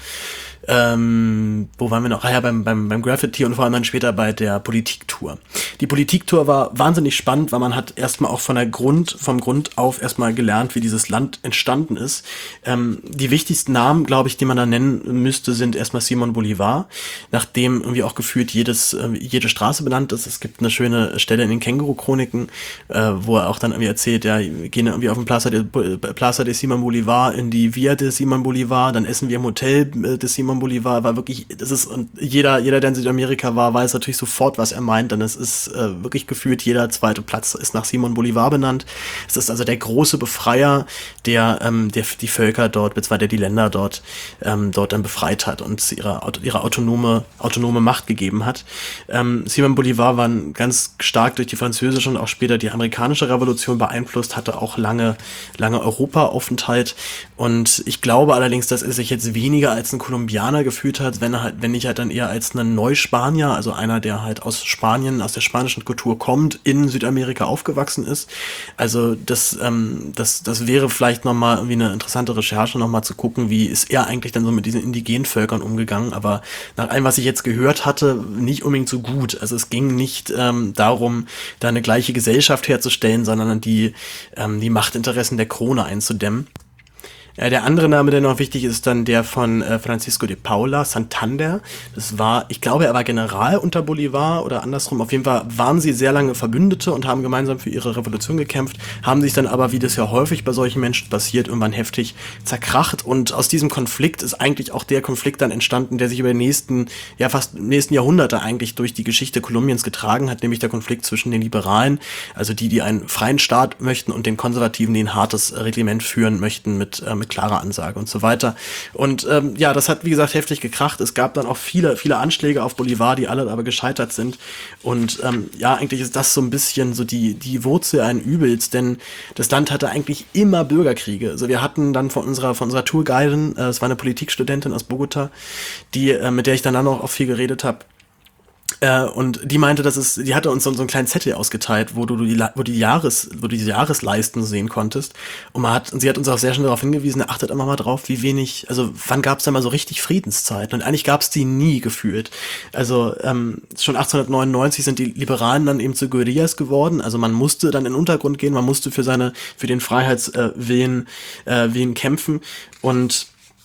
Ähm, wo waren wir noch? Ah ja, beim, beim, beim Graffiti und vor allem dann später bei der Politiktour. Die Politiktour war wahnsinnig spannend, weil man hat erstmal auch von der Grund, vom Grund auf erstmal gelernt, wie dieses Land entstanden ist. Ähm, die wichtigsten Namen, glaube ich, die man da nennen müsste, sind erstmal Simón Bolívar, nachdem irgendwie auch gefühlt jedes, äh, jede Straße benannt ist. Es gibt eine schöne Stelle in den Känguru-Chroniken, äh, wo er auch dann irgendwie erzählt, ja, wir gehen irgendwie auf den Plaza de, Plaza de Simón Bolívar in die Via de Simón Bolívar, dann essen wir im Hotel äh, des Simón Bolívar, war wirklich, das ist, und jeder, jeder, der in Südamerika war, weiß natürlich sofort, was er meint, denn es ist äh, wirklich gefühlt, jeder zweite Platz ist nach Simón Bolívar benannt. Es ist also der große Befreier, der, ähm, der die Völker dort, beziehungsweise der die Länder dort, ähm, dort dann befreit hat und ihre, ihre autonome, autonome Macht gegeben hat. Ähm, Simón Bolívar war ganz stark durch die französische und auch später die amerikanische Revolution beeinflusst, hatte auch lange, lange Europa-Aufenthalt und ich glaube allerdings, dass er sich jetzt weniger als ein Kolumbianer gefühlt hat, wenn er halt, wenn nicht halt dann eher als ein Neuspanier, also einer, der halt aus Spanien, aus der spanischen Kultur kommt, in Südamerika aufgewachsen ist. Also das, ähm, das, das wäre vielleicht nochmal irgendwie eine interessante Recherche, nochmal zu gucken, wie ist er eigentlich dann so mit diesen indigenen Völkern umgegangen, aber nach allem, was ich jetzt gehört hatte, nicht unbedingt so gut. Also es ging nicht ähm, darum, da eine gleiche Gesellschaft herzustellen, sondern die, ähm, die Machtinteressen der Krone einzudämmen. Ja, der andere Name, der noch wichtig ist, dann der von äh, Francisco de Paula Santander. Das war, ich glaube, er war General unter Bolívar oder andersrum. Auf jeden Fall waren sie sehr lange Verbündete und haben gemeinsam für ihre Revolution gekämpft, haben sich dann aber, wie das ja häufig bei solchen Menschen passiert, irgendwann heftig zerkracht. Und aus diesem Konflikt ist eigentlich auch der Konflikt dann entstanden, der sich über die nächsten, ja fast nächsten Jahrhunderte eigentlich durch die Geschichte Kolumbiens getragen hat, nämlich der Konflikt zwischen den Liberalen, also die, die einen freien Staat möchten, und den Konservativen, die ein hartes Reglement führen möchten mit, äh, mit klare Ansage und so weiter. Und ähm, ja, das hat, wie gesagt, heftig gekracht. Es gab dann auch viele, viele Anschläge auf Bolívar, die alle aber gescheitert sind. Und ähm, ja, eigentlich ist das so ein bisschen so die, die Wurzel ein Übels, denn das Land hatte eigentlich immer Bürgerkriege. Also wir hatten dann von unserer, von unserer Tourguidin, äh, es war eine Politikstudentin aus Bogota, die, äh, mit der ich dann auch, auch viel geredet habe, Äh, und die meinte, dass es, die hatte uns so, so einen kleinen Zettel ausgeteilt, wo du die, La- wo die Jahres, wo du die Jahresleisten sehen konntest. Und man hat, und sie hat uns auch sehr schnell darauf hingewiesen, achtet immer mal drauf, wie wenig, also wann gab es da mal so richtig Friedenszeiten? Und eigentlich gab es die nie gefühlt. Also ähm, schon achtzehnhundertneunundneunzig sind die Liberalen dann eben zu Guerillas geworden. Also man musste dann in den Untergrund gehen, man musste für seine, für den Freiheitswillen äh, Willen kämpfen. Und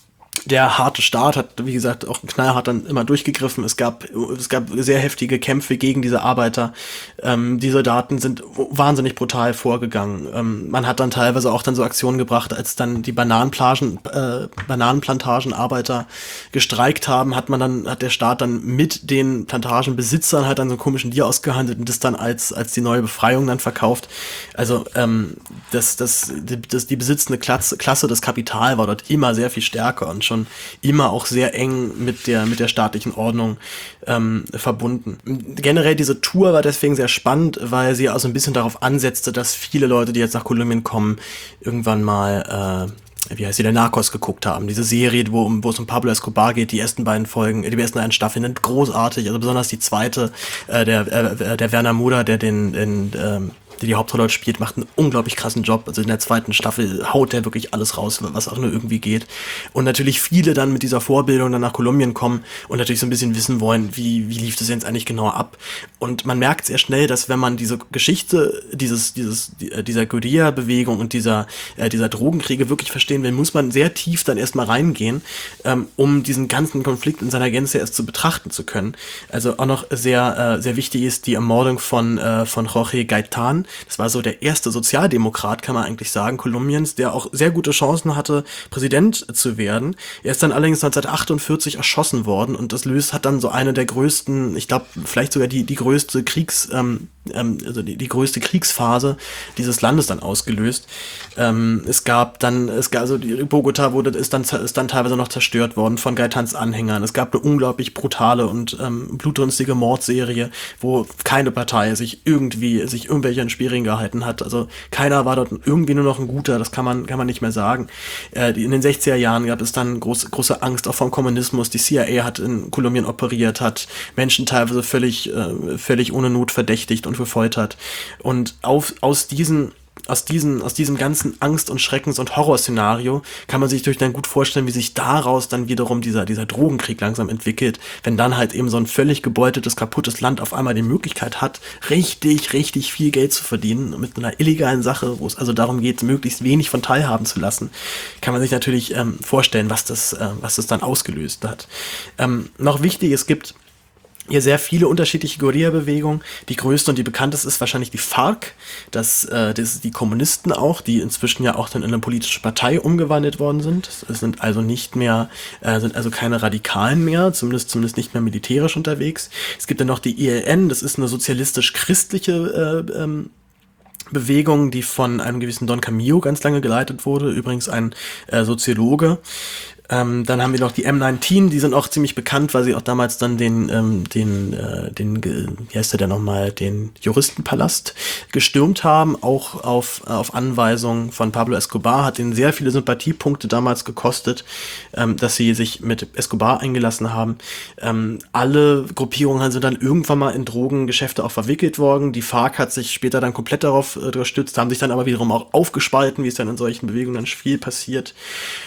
der harte Staat hat, wie gesagt, auch knallhart dann immer durchgegriffen. Es gab, es gab sehr heftige Kämpfe gegen diese Arbeiter. Ähm, die Soldaten sind wahnsinnig brutal vorgegangen. Ähm, man hat dann teilweise auch dann so Aktionen gebracht, als dann die Bananenplantagen, äh, Bananenplantagenarbeiter gestreikt haben, hat man dann, hat der Staat dann mit den Plantagenbesitzern halt dann so einen komischen Deal ausgehandelt und das dann als, als die neue Befreiung dann verkauft. Also, ähm, das, das, das, die besitzende Klasse, Klasse, das Kapital war dort immer sehr viel stärker und schon immer auch sehr eng mit der mit der staatlichen Ordnung ähm, verbunden. Generell diese Tour war deswegen sehr spannend, weil sie auch so ein bisschen darauf ansetzte, dass viele Leute, die jetzt nach Kolumbien kommen, irgendwann mal äh, wie heißt sie, der Narcos geguckt haben. Diese Serie, wo, wo es um Pablo Escobar geht, die ersten beiden Folgen, die ersten beiden Staffeln sind großartig, also besonders die zweite, äh, der äh, der Werner Muda, der den, den ähm, der die Hauptrolle spielt, macht einen unglaublich krassen Job. Also in der zweiten Staffel haut der wirklich alles raus, was auch nur irgendwie geht. Und natürlich viele dann mit dieser Vorbildung dann nach Kolumbien kommen und natürlich so ein bisschen wissen wollen, wie, wie lief das jetzt eigentlich genau ab. Und man merkt sehr schnell, dass wenn man diese Geschichte, dieses, dieses, dieser Guerilla-Bewegung und dieser, äh, dieser Drogenkriege wirklich verstehen will, muss man sehr tief dann erstmal reingehen, ähm, um diesen ganzen Konflikt in seiner Gänze erst zu betrachten zu können. Also auch noch sehr, äh, sehr wichtig ist die Ermordung von, äh, von Jorge Gaitán. Das war so der erste Sozialdemokrat, kann man eigentlich sagen, Kolumbiens, der auch sehr gute Chancen hatte, Präsident zu werden. Er ist dann allerdings neunzehnhundertachtundvierzig erschossen worden und das löst, hat dann so eine der größten, ich glaube, vielleicht sogar die, die größte Kriegs, ähm, ähm, also die, die größte Kriegsphase dieses Landes dann ausgelöst. Ähm, es gab dann, es gab, also die Bogota wurde, ist dann, ist dann teilweise noch zerstört worden von Gaitans Anhängern. Es gab eine unglaublich brutale und ähm, blutrünstige Mordserie, wo keine Partei sich irgendwie, sich irgendwelche Spielring gehalten hat. Also keiner war dort irgendwie nur noch ein Guter, das kann man kann man nicht mehr sagen. Äh, in den sechziger Jahren gab es dann groß, große Angst auch vom Kommunismus. Die C I A hat in Kolumbien operiert, hat Menschen teilweise völlig äh, völlig ohne Not verdächtigt und gefoltert. Und auf, aus diesen Aus, diesen, aus diesem ganzen Angst- und Schreckens- und Horrorszenario kann man sich durch dann gut vorstellen, wie sich daraus dann wiederum dieser, dieser Drogenkrieg langsam entwickelt, wenn dann halt eben so ein völlig gebeutetes, kaputtes Land auf einmal die Möglichkeit hat, richtig, richtig viel Geld zu verdienen mit einer illegalen Sache, wo es also darum geht, möglichst wenig von teilhaben zu lassen, kann man sich natürlich ähm, vorstellen, was das, äh, was das dann ausgelöst hat. Ähm, noch wichtig, es gibt hier sehr viele unterschiedliche Guerilla-Bewegungen. Die größte und die bekannteste ist wahrscheinlich die FARC. Das, äh, das die Kommunisten auch, die inzwischen ja auch dann in eine politische Partei umgewandelt worden sind. Es sind also nicht mehr, äh, sind also keine Radikalen mehr, zumindest zumindest nicht mehr militärisch unterwegs. Es gibt dann noch die E L N, das ist eine sozialistisch-christliche äh, ähm, Bewegung, die von einem gewissen Don Camillo ganz lange geleitet wurde, übrigens ein äh, Soziologe. Ähm, dann haben wir noch die M neunzehn, die sind auch ziemlich bekannt, weil sie auch damals dann den, ähm, den, äh, den, wie heißt der denn nochmal, den Juristenpalast gestürmt haben, auch auf, auf Anweisung von Pablo Escobar, hat ihnen sehr viele Sympathiepunkte damals gekostet, ähm, dass sie sich mit Escobar eingelassen haben. Ähm, alle Gruppierungen sind dann irgendwann mal in Drogengeschäfte auch verwickelt worden. Die FARC hat sich später dann komplett darauf äh, gestützt, haben sich dann aber wiederum auch aufgespalten, wie es dann in solchen Bewegungen dann viel passiert.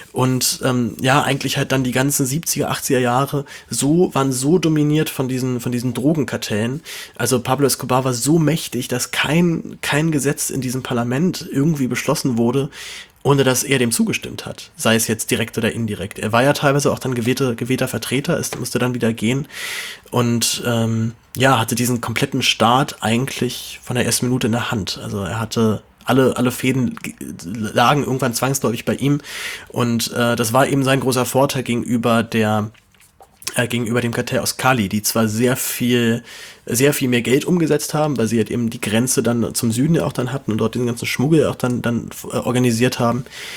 Und ähm, ja, eigentlich halt dann die ganzen siebziger, achtziger Jahre so, waren so dominiert von diesen, von diesen Drogenkartellen. Also Pablo Escobar war so mächtig, dass kein, kein Gesetz in diesem Parlament irgendwie beschlossen wurde, ohne dass er dem zugestimmt hat. Sei es jetzt direkt oder indirekt. Er war ja teilweise auch dann gewählte, gewählter Vertreter, ist, musste dann wieder gehen. Und ähm, ja, hatte diesen kompletten Staat eigentlich von der ersten Minute in der Hand. Also er hatte Alle, alle Fäden lagen irgendwann zwangsläufig bei ihm und äh, das war eben sein großer Vorteil gegenüber der äh, gegenüber dem Kartell aus Cali, die zwar sehr viel sehr viel mehr Geld umgesetzt haben, weil sie halt eben die Grenze dann zum Süden ja auch dann hatten und dort den ganzen Schmuggel auch dann dann äh, organisiert haben.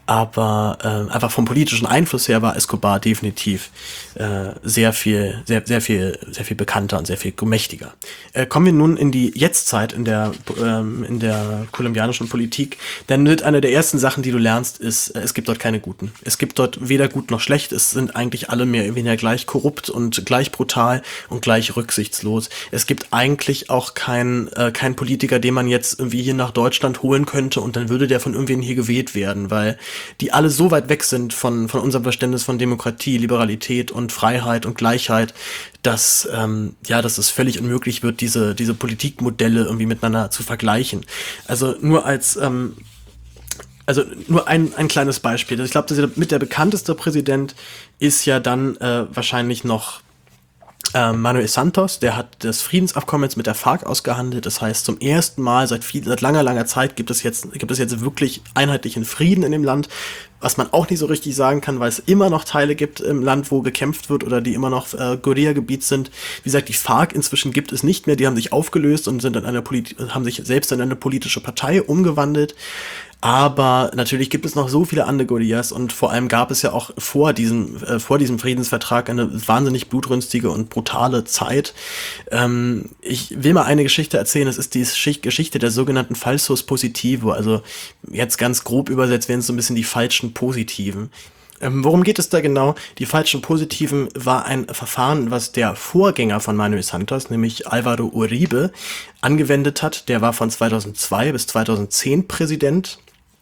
aber äh, einfach vom politischen Einfluss her war Escobar definitiv äh, sehr viel, sehr, sehr viel, sehr viel bekannter und sehr viel mächtiger. Äh, kommen wir nun in die Jetztzeit in der, ähm, in der kolumbianischen Politik, denn mit einer der ersten Sachen, die du lernst, ist, äh, es gibt dort keine Guten. Es gibt dort weder gut noch schlecht, es sind eigentlich alle mehr oder weniger gleich korrupt und gleich brutal und gleich rücksichtslos. Es gibt eigentlich auch keinen äh, kein Politiker, den man jetzt irgendwie hier nach Deutschland holen könnte und dann würde der von irgendwen hier gewählt werden, weil die alle so weit weg sind von, von unserem Verständnis von Demokratie, Liberalität und Freiheit und Gleichheit, dass, ähm, ja, dass es völlig unmöglich wird, diese, diese Politikmodelle irgendwie miteinander zu vergleichen. Also nur als, ähm, also nur ein, ein kleines Beispiel. Ich glaube, mit der bekannteste Präsident ist ja dann äh, wahrscheinlich noch äh, Manuel Santos. Der hat das Friedensabkommen jetzt mit der FARC ausgehandelt. Das heißt, zum ersten Mal seit viel, seit langer, langer Zeit gibt es jetzt, gibt es jetzt wirklich einheitlichen Frieden in dem Land. Was man auch nicht so richtig sagen kann, weil es immer noch Teile gibt im Land, wo gekämpft wird oder die immer noch äh, Guerilla-Gebiet sind. Wie gesagt, die FARC inzwischen gibt es nicht mehr. Die haben sich aufgelöst und sind in eine Polit- haben sich selbst in eine politische Partei umgewandelt. Aber natürlich gibt es noch so viele andere Guerillas und vor allem gab es ja auch vor diesem, äh, vor diesem Friedensvertrag eine wahnsinnig blutrünstige und brutale Zeit. Ähm, ich will mal eine Geschichte erzählen. Es ist die Schicht- Geschichte der sogenannten Falsos Positivo. Also jetzt ganz grob übersetzt wären es so ein bisschen die falschen Positiven. Ähm, worum geht es da genau? Die falschen Positiven war ein Verfahren, was der Vorgänger von Manuel Santos, nämlich Álvaro Uribe, angewendet hat. Der war von zweitausendzwei bis zweitausendzehn Präsident.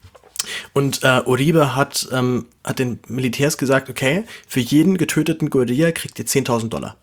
Und äh, Uribe hat, ähm, hat den Militärs gesagt, okay, für jeden getöteten Guerilla kriegt ihr zehntausend Dollar.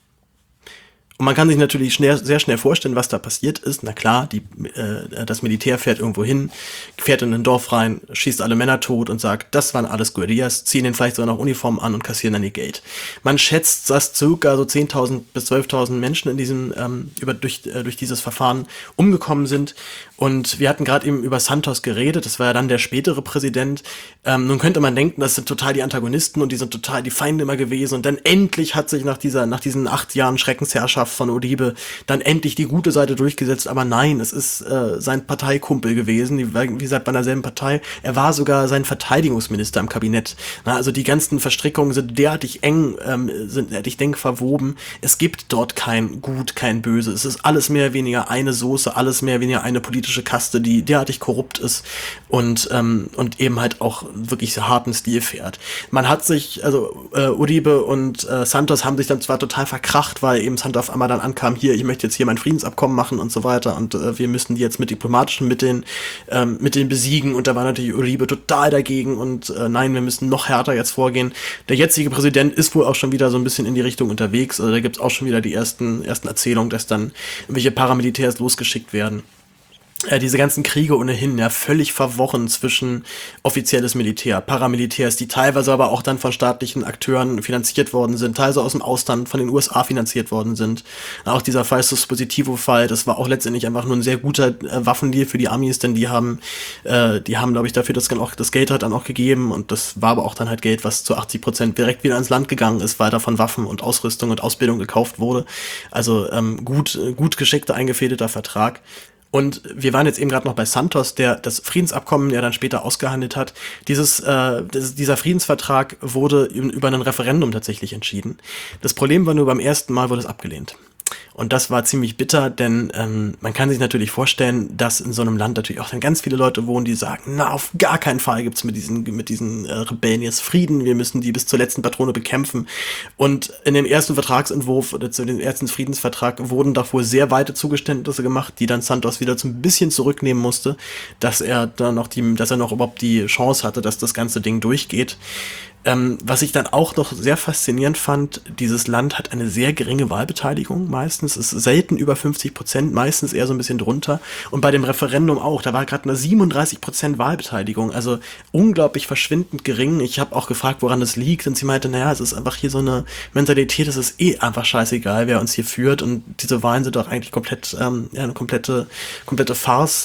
Und man kann sich natürlich schnell, sehr schnell vorstellen, was da passiert ist. Na klar, die, äh, das Militär fährt irgendwo hin, fährt in ein Dorf rein, schießt alle Männer tot und sagt, das waren alles Guerillas, ziehen ihnen vielleicht sogar noch Uniformen an und kassieren dann ihr Geld. Man schätzt, dass circa so zehntausend bis zwölftausend Menschen in diesem, ähm, über, durch, äh, durch dieses Verfahren umgekommen sind. Und wir hatten gerade eben über Santos geredet, das war ja dann der spätere Präsident. Ähm, nun könnte man denken, das sind total die Antagonisten und die sind total die Feinde immer gewesen. Und dann endlich hat sich nach dieser, nach diesen acht Jahren Schreckensherrschaft von Uribe dann endlich die gute Seite durchgesetzt. Aber nein, es ist äh, sein Parteikumpel gewesen, die, wie gesagt, bei derselben Partei. Er war sogar sein Verteidigungsminister im Kabinett. Na, also die ganzen Verstrickungen sind derartig eng, ähm, sind derartig eng verwoben. Es gibt dort kein Gut, kein Böse. Es ist alles mehr oder weniger eine Soße, alles mehr oder weniger eine politische Kaste, die derartig korrupt ist und ähm, und eben halt auch wirklich so harten Stil fährt. Man hat sich, also äh, Uribe und äh, Santos haben sich dann zwar total verkracht, weil eben Santos auf einmal dann ankam, hier, ich möchte jetzt hier mein Friedensabkommen machen und so weiter und äh, wir müssen die jetzt mit diplomatischen Mitteln ähm, mit den besiegen und da war natürlich Uribe total dagegen und äh, nein, wir müssen noch härter jetzt vorgehen. Der jetzige Präsident ist wohl auch schon wieder so ein bisschen in die Richtung unterwegs, also da gibt's auch schon wieder die ersten ersten Erzählungen, dass dann irgendwelche Paramilitärs losgeschickt werden. Ja, diese ganzen Kriege ohnehin, ja, völlig verworren zwischen offizielles Militär, Paramilitärs, die teilweise aber auch dann von staatlichen Akteuren finanziert worden sind, teilweise aus dem Ausland von den U S A finanziert worden sind. Auch dieser Falsus Positivo-Fall, das war auch letztendlich einfach nur ein sehr guter äh, Waffendeal für die Amis, denn die haben, äh, die haben, glaube ich, dafür das, auch, das Geld halt dann auch gegeben und das war aber auch dann halt Geld, was zu achtzig Prozent direkt wieder ins Land gegangen ist, weil da von Waffen und Ausrüstung und Ausbildung gekauft wurde. Also ähm, gut, gut geschickter, eingefädelter Vertrag. Und wir waren jetzt eben gerade noch bei Santos, der das Friedensabkommen ja dann später ausgehandelt hat. Dieses, äh, das, dieser Friedensvertrag wurde über ein Referendum tatsächlich entschieden. Das Problem war nur, beim ersten Mal wurde es abgelehnt. Und das war ziemlich bitter, denn ähm, man kann sich natürlich vorstellen, dass in so einem Land natürlich auch dann ganz viele Leute wohnen, die sagen, na, auf gar keinen Fall gibt's mit diesen, mit diesen äh, Rebellen jetzt Frieden, wir müssen die bis zur letzten Patrone bekämpfen. Und in dem ersten Vertragsentwurf oder zu dem ersten Friedensvertrag wurden doch wohl sehr weite Zugeständnisse gemacht, die dann Santos wieder so ein bisschen zurücknehmen musste, dass er dann noch die, dass er noch überhaupt die Chance hatte, dass das ganze Ding durchgeht. Ähm, was ich dann auch noch sehr faszinierend fand, dieses Land hat eine sehr geringe Wahlbeteiligung meistens, ist selten über fünfzig Prozent, meistens eher so ein bisschen drunter und bei dem Referendum auch, da war gerade eine siebenunddreißig Prozent Wahlbeteiligung, also unglaublich verschwindend gering. Ich habe auch gefragt, woran das liegt und sie meinte, naja, es ist einfach hier so eine Mentalität, es ist eh einfach scheißegal, wer uns hier führt und diese Wahlen sind doch eigentlich komplett, ähm, ja, eine komplette, komplette Farce,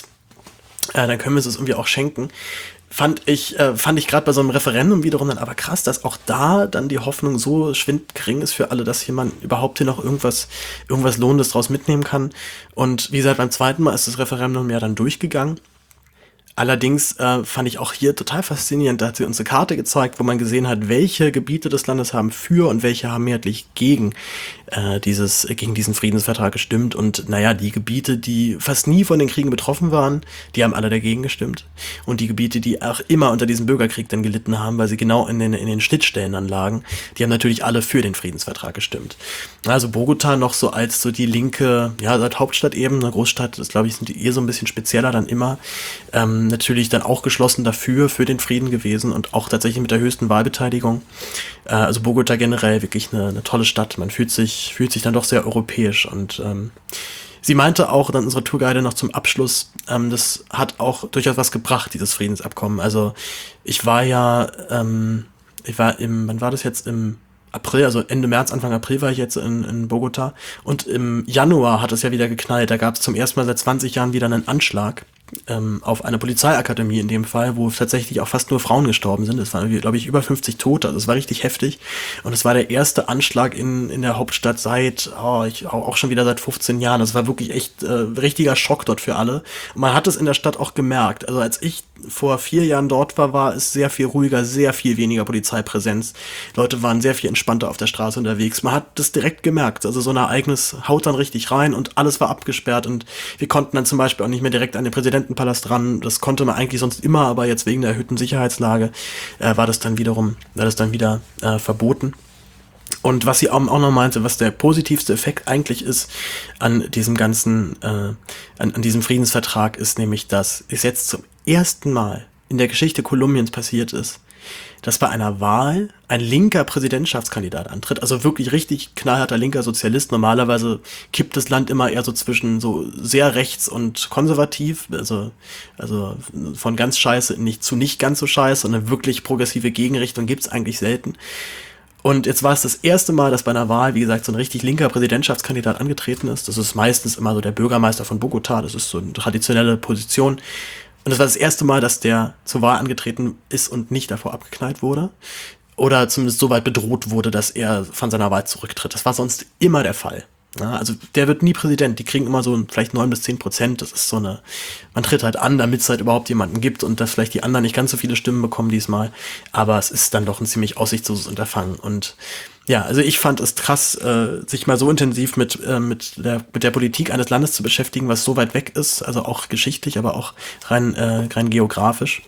äh, dann können wir es uns irgendwie auch schenken. Fand ich, äh, fand ich gerade bei so einem Referendum wiederum dann aber krass, dass auch da dann die Hoffnung so schwindend gering ist für alle, dass hier man überhaupt hier noch irgendwas, irgendwas Lohnendes draus mitnehmen kann. Und wie gesagt, beim zweiten Mal ist das Referendum ja dann durchgegangen. Allerdings äh, fand ich auch hier total faszinierend, da hat sie uns eine Karte gezeigt, wo man gesehen hat, welche Gebiete des Landes haben für und welche haben mehrheitlich gegen äh, dieses gegen diesen Friedensvertrag gestimmt. Und naja, die Gebiete, die fast nie von den Kriegen betroffen waren, die haben alle dagegen gestimmt. Und die Gebiete, die auch immer unter diesem Bürgerkrieg dann gelitten haben, weil sie genau in den, in den Schnittstellen dann lagen, die haben natürlich alle für den Friedensvertrag gestimmt. Also Bogota noch so als so die linke, ja, seit Hauptstadt eben, eine Großstadt, das glaube ich, sind die eher so ein bisschen spezieller dann immer, ähm, natürlich dann auch geschlossen dafür, für den Frieden gewesen und auch tatsächlich mit der höchsten Wahlbeteiligung. Äh, also Bogota generell wirklich eine, eine tolle Stadt. Man fühlt sich, fühlt sich dann doch sehr europäisch und ähm, sie meinte auch dann unsere Tourguide noch zum Abschluss, ähm, das hat auch durchaus was gebracht, dieses Friedensabkommen. Also ich war ja, ähm, ich war im, wann war das jetzt, im April, also Ende März, Anfang April war ich jetzt in, in Bogota und im Januar hat es ja wieder geknallt. Da gab es zum ersten Mal seit zwanzig Jahren wieder einen Anschlag ähm, auf eine Polizeiakademie in dem Fall, wo tatsächlich auch fast nur Frauen gestorben sind. Es waren, glaube ich, über fünfzig Tote, also es war richtig heftig. Und es war der erste Anschlag in, in der Hauptstadt seit, oh, ich, auch schon wieder seit fünfzehn Jahren. Das war wirklich echt äh, richtiger Schock dort für alle. Und man hat es in der Stadt auch gemerkt. Also als ich vor vier Jahren dort war, war es sehr viel ruhiger, sehr viel weniger Polizeipräsenz. Leute waren sehr viel entspannter auf der Straße unterwegs. Man hat das direkt gemerkt. Also so ein Ereignis haut dann richtig rein und alles war abgesperrt und wir konnten dann zum Beispiel auch nicht mehr direkt an den Präsidentenpalast ran. Das konnte man eigentlich sonst immer, aber jetzt wegen der erhöhten Sicherheitslage äh, war das dann wiederum, war das dann wieder äh, verboten. Und was sie auch noch meinte, was der positivste Effekt eigentlich ist an diesem ganzen, äh, an, an diesem Friedensvertrag, ist nämlich, dass es jetzt zum ersten Mal in der Geschichte Kolumbiens passiert ist, dass bei einer Wahl ein linker Präsidentschaftskandidat antritt, also wirklich richtig knallharter linker Sozialist. Normalerweise kippt das Land immer eher so zwischen so sehr rechts und konservativ, also, also von ganz scheiße nicht zu nicht ganz so scheiße, und eine wirklich progressive Gegenrichtung gibt's eigentlich selten. Und jetzt war es das erste Mal, dass bei einer Wahl, wie gesagt, so ein richtig linker Präsidentschaftskandidat angetreten ist. Das ist meistens immer so der Bürgermeister von Bogota, das ist so eine traditionelle Position. Und das war das erste Mal, dass der zur Wahl angetreten ist und nicht davor abgeknallt wurde. Oder zumindest so weit bedroht wurde, dass er von seiner Wahl zurücktritt. Das war sonst immer der Fall. Ja, also der wird nie Präsident. Die kriegen immer so vielleicht neun bis zehn Prozent. Das ist so eine, man tritt halt an, damit es halt überhaupt jemanden gibt und dass vielleicht die anderen nicht ganz so viele Stimmen bekommen diesmal. Aber es ist dann doch ein ziemlich aussichtsloses Unterfangen. Und ja, also ich fand es krass, äh, sich mal so intensiv mit, äh, mit, der, mit der Politik eines Landes zu beschäftigen, was so weit weg ist. Also auch geschichtlich, aber auch rein, äh, rein geografisch.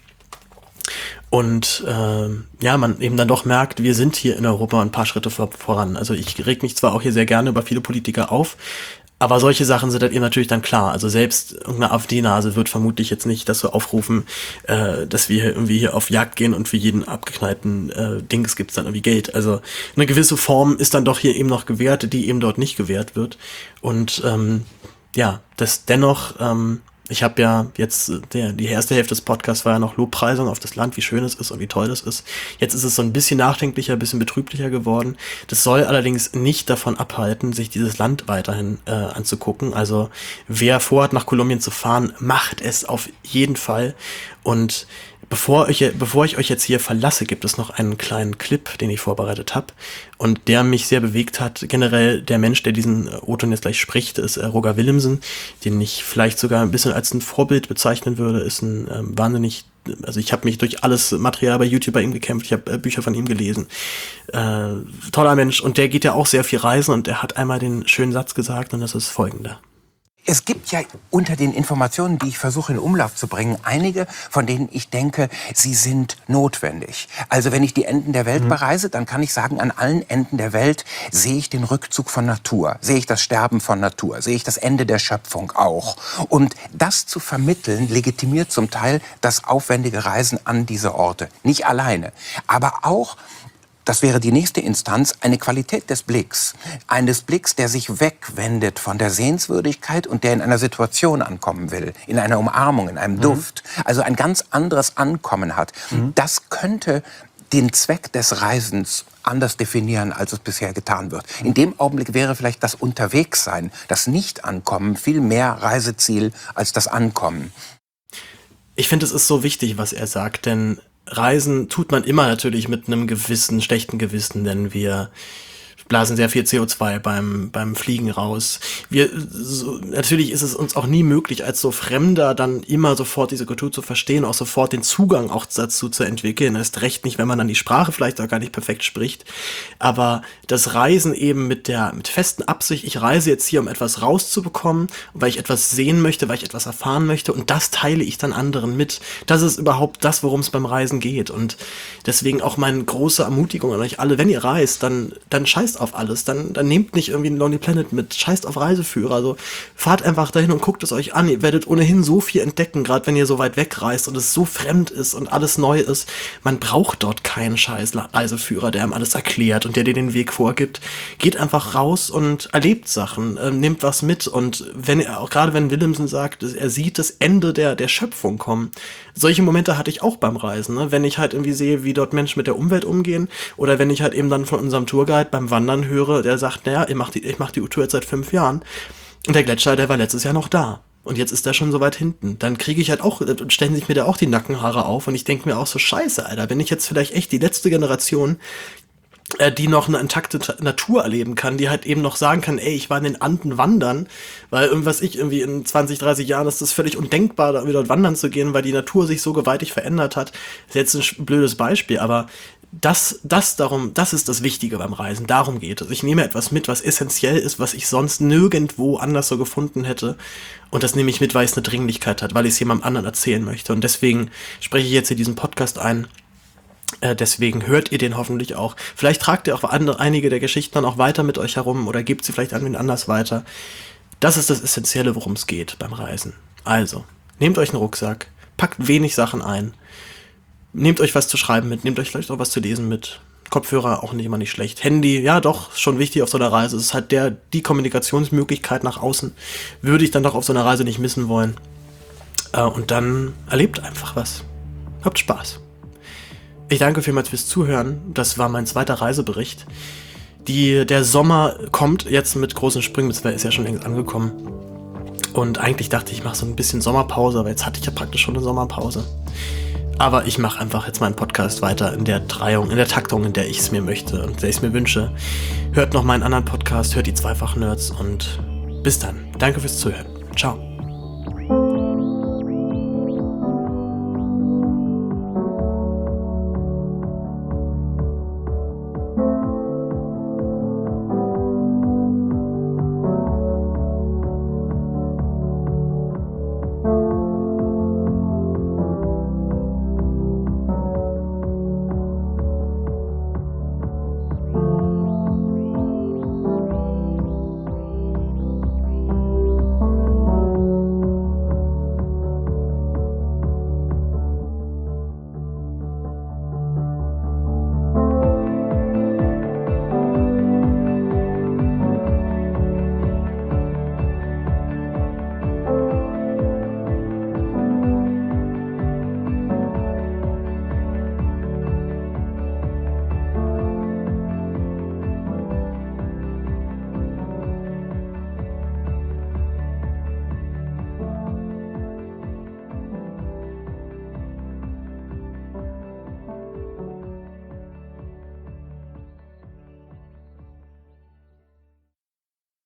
Und äh, ja, man eben dann doch merkt, wir sind hier in Europa ein paar Schritte vor, voran. Also ich reg mich zwar auch hier sehr gerne über viele Politiker auf, aber solche Sachen sind halt eben natürlich dann klar. Also selbst irgendeine AfD-Nase wird vermutlich jetzt nicht das so aufrufen, äh, dass wir hier irgendwie hier auf Jagd gehen und für jeden abgeknallten äh, Dings gibt's dann irgendwie Geld. Also eine gewisse Form ist dann doch hier eben noch gewährt, die eben dort nicht gewährt wird. Und ähm, ja, das dennoch... Ähm, Ich habe ja jetzt, der, die erste Hälfte des Podcasts war ja noch Lobpreisung auf das Land, wie schön es ist und wie toll es ist. Jetzt ist es so ein bisschen nachdenklicher, ein bisschen betrüblicher geworden. Das soll allerdings nicht davon abhalten, sich dieses Land weiterhin äh, anzugucken. Also wer vorhat, nach Kolumbien zu fahren, macht es auf jeden Fall. Und Bevor ich, bevor ich euch jetzt hier verlasse, gibt es noch einen kleinen Clip, den ich vorbereitet habe und der mich sehr bewegt hat. Generell der Mensch, der diesen O-Ton jetzt gleich spricht, ist äh, Roger Willemsen, den ich vielleicht sogar ein bisschen als ein Vorbild bezeichnen würde. Ist ein ähm, wahnsinnig, also ich habe mich durch alles Material bei YouTube bei ihm gekämpft, ich habe äh, Bücher von ihm gelesen. Äh, toller Mensch, und der geht ja auch sehr viel reisen, und er hat einmal den schönen Satz gesagt, und das ist folgender. Es gibt ja unter den Informationen, die ich versuche in Umlauf zu bringen, einige, von denen ich denke, sie sind notwendig. Also wenn ich die Enden der Welt mhm. bereise, dann kann ich sagen, an allen Enden der Welt sehe ich den Rückzug von Natur, sehe ich das Sterben von Natur, sehe ich das Ende der Schöpfung auch. Und das zu vermitteln, legitimiert zum Teil das aufwendige Reisen an diese Orte. Nicht alleine, aber auch... Das wäre die nächste Instanz, eine Qualität des Blicks. Eines Blicks, der sich wegwendet von der Sehenswürdigkeit und der in einer Situation ankommen will. In einer Umarmung, in einem mhm. Duft. Also ein ganz anderes Ankommen hat. Mhm. Das könnte den Zweck des Reisens anders definieren, als es bisher getan wird. In dem Augenblick wäre vielleicht das Unterwegssein, das Nicht-Ankommen viel mehr Reiseziel als das Ankommen. Ich finde, es ist so wichtig, was er sagt, denn Reisen tut man immer natürlich mit einem gewissen schlechten Gewissen, denn wir blasen sehr viel C O zwei beim beim Fliegen raus. Wir so, natürlich ist es uns auch nie möglich, als so Fremder dann immer sofort diese Kultur zu verstehen, auch sofort den Zugang auch dazu zu entwickeln. Erst recht nicht, wenn man dann die Sprache vielleicht auch gar nicht perfekt spricht. Aber das Reisen eben mit der mit festen Absicht, ich reise jetzt hier, um etwas rauszubekommen, weil ich etwas sehen möchte, weil ich etwas erfahren möchte, und das teile ich dann anderen mit. Das ist überhaupt das, worum es beim Reisen geht. Und deswegen auch meine große Ermutigung an euch alle: Wenn ihr reist, dann dann scheißt auf alles, dann, dann nehmt nicht irgendwie einen Lonely Planet mit, scheißt auf Reiseführer, also fahrt einfach dahin und guckt es euch an, ihr werdet ohnehin so viel entdecken, gerade wenn ihr so weit wegreist und es so fremd ist und alles neu ist. Man braucht dort keinen scheiß Reiseführer, der einem alles erklärt und der dir den Weg vorgibt. Geht einfach raus und erlebt Sachen, äh, nehmt was mit, und wenn er, auch gerade wenn Willemsen sagt, er sieht das Ende der, der Schöpfung kommen, solche Momente hatte ich auch beim Reisen, ne? Wenn ich halt irgendwie sehe, wie dort Menschen mit der Umwelt umgehen, oder wenn ich halt eben dann von unserem Tourguide beim Wandern höre, der sagt, naja, ich mach die, ich mach die Tour jetzt seit fünf Jahren und der Gletscher, der war letztes Jahr noch da und jetzt ist der schon so weit hinten. Dann kriege ich halt auch, stellen sich mir da auch die Nackenhaare auf und ich denke mir auch so, scheiße, Alter, bin ich jetzt vielleicht echt die letzte Generation, äh, die noch eine intakte Ta- Natur erleben kann, die halt eben noch sagen kann, ey, ich war in den Anden wandern, weil irgendwas ich irgendwie in zwanzig, dreißig Jahren ist das völlig undenkbar, da wieder dort wandern zu gehen, weil die Natur sich so gewaltig verändert hat. Das ist jetzt ein sch- blödes Beispiel, aber das, das darum, das ist das Wichtige beim Reisen. Darum geht es. Ich nehme etwas mit, was essentiell ist, was ich sonst nirgendwo anders so gefunden hätte. Und das nehme ich mit, weil es eine Dringlichkeit hat, weil ich es jemandem anderen erzählen möchte. Und deswegen spreche ich jetzt hier diesen Podcast ein. Äh, deswegen hört ihr den hoffentlich auch. Vielleicht tragt ihr auch andere, einige der Geschichten dann auch weiter mit euch herum oder gebt sie vielleicht an wen anders weiter. Das ist das Essentielle, worum es geht beim Reisen. Also, nehmt euch einen Rucksack, packt wenig Sachen ein. Nehmt euch was zu schreiben mit, nehmt euch vielleicht auch was zu lesen mit. Kopfhörer auch nicht immer nicht schlecht. Handy, ja doch, schon wichtig auf so einer Reise. Es ist halt der, die Kommunikationsmöglichkeit nach außen. Würde ich dann doch auf so einer Reise nicht missen wollen. Äh, und dann erlebt einfach was. Habt Spaß. Ich danke vielmals fürs Zuhören. Das war mein zweiter Reisebericht. Die, der Sommer kommt jetzt mit großen Sprüngen. Das ist ja schon längst angekommen. Und eigentlich dachte ich, ich mache so ein bisschen Sommerpause, aber jetzt hatte ich ja praktisch schon eine Sommerpause. Aber ich mache einfach jetzt meinen Podcast weiter in der Dreiung, in der Taktung, in der ich es mir möchte und der ich es mir wünsche. Hört noch meinen anderen Podcast, hört die Zweifach-Nerds und bis dann. Danke fürs Zuhören. Ciao.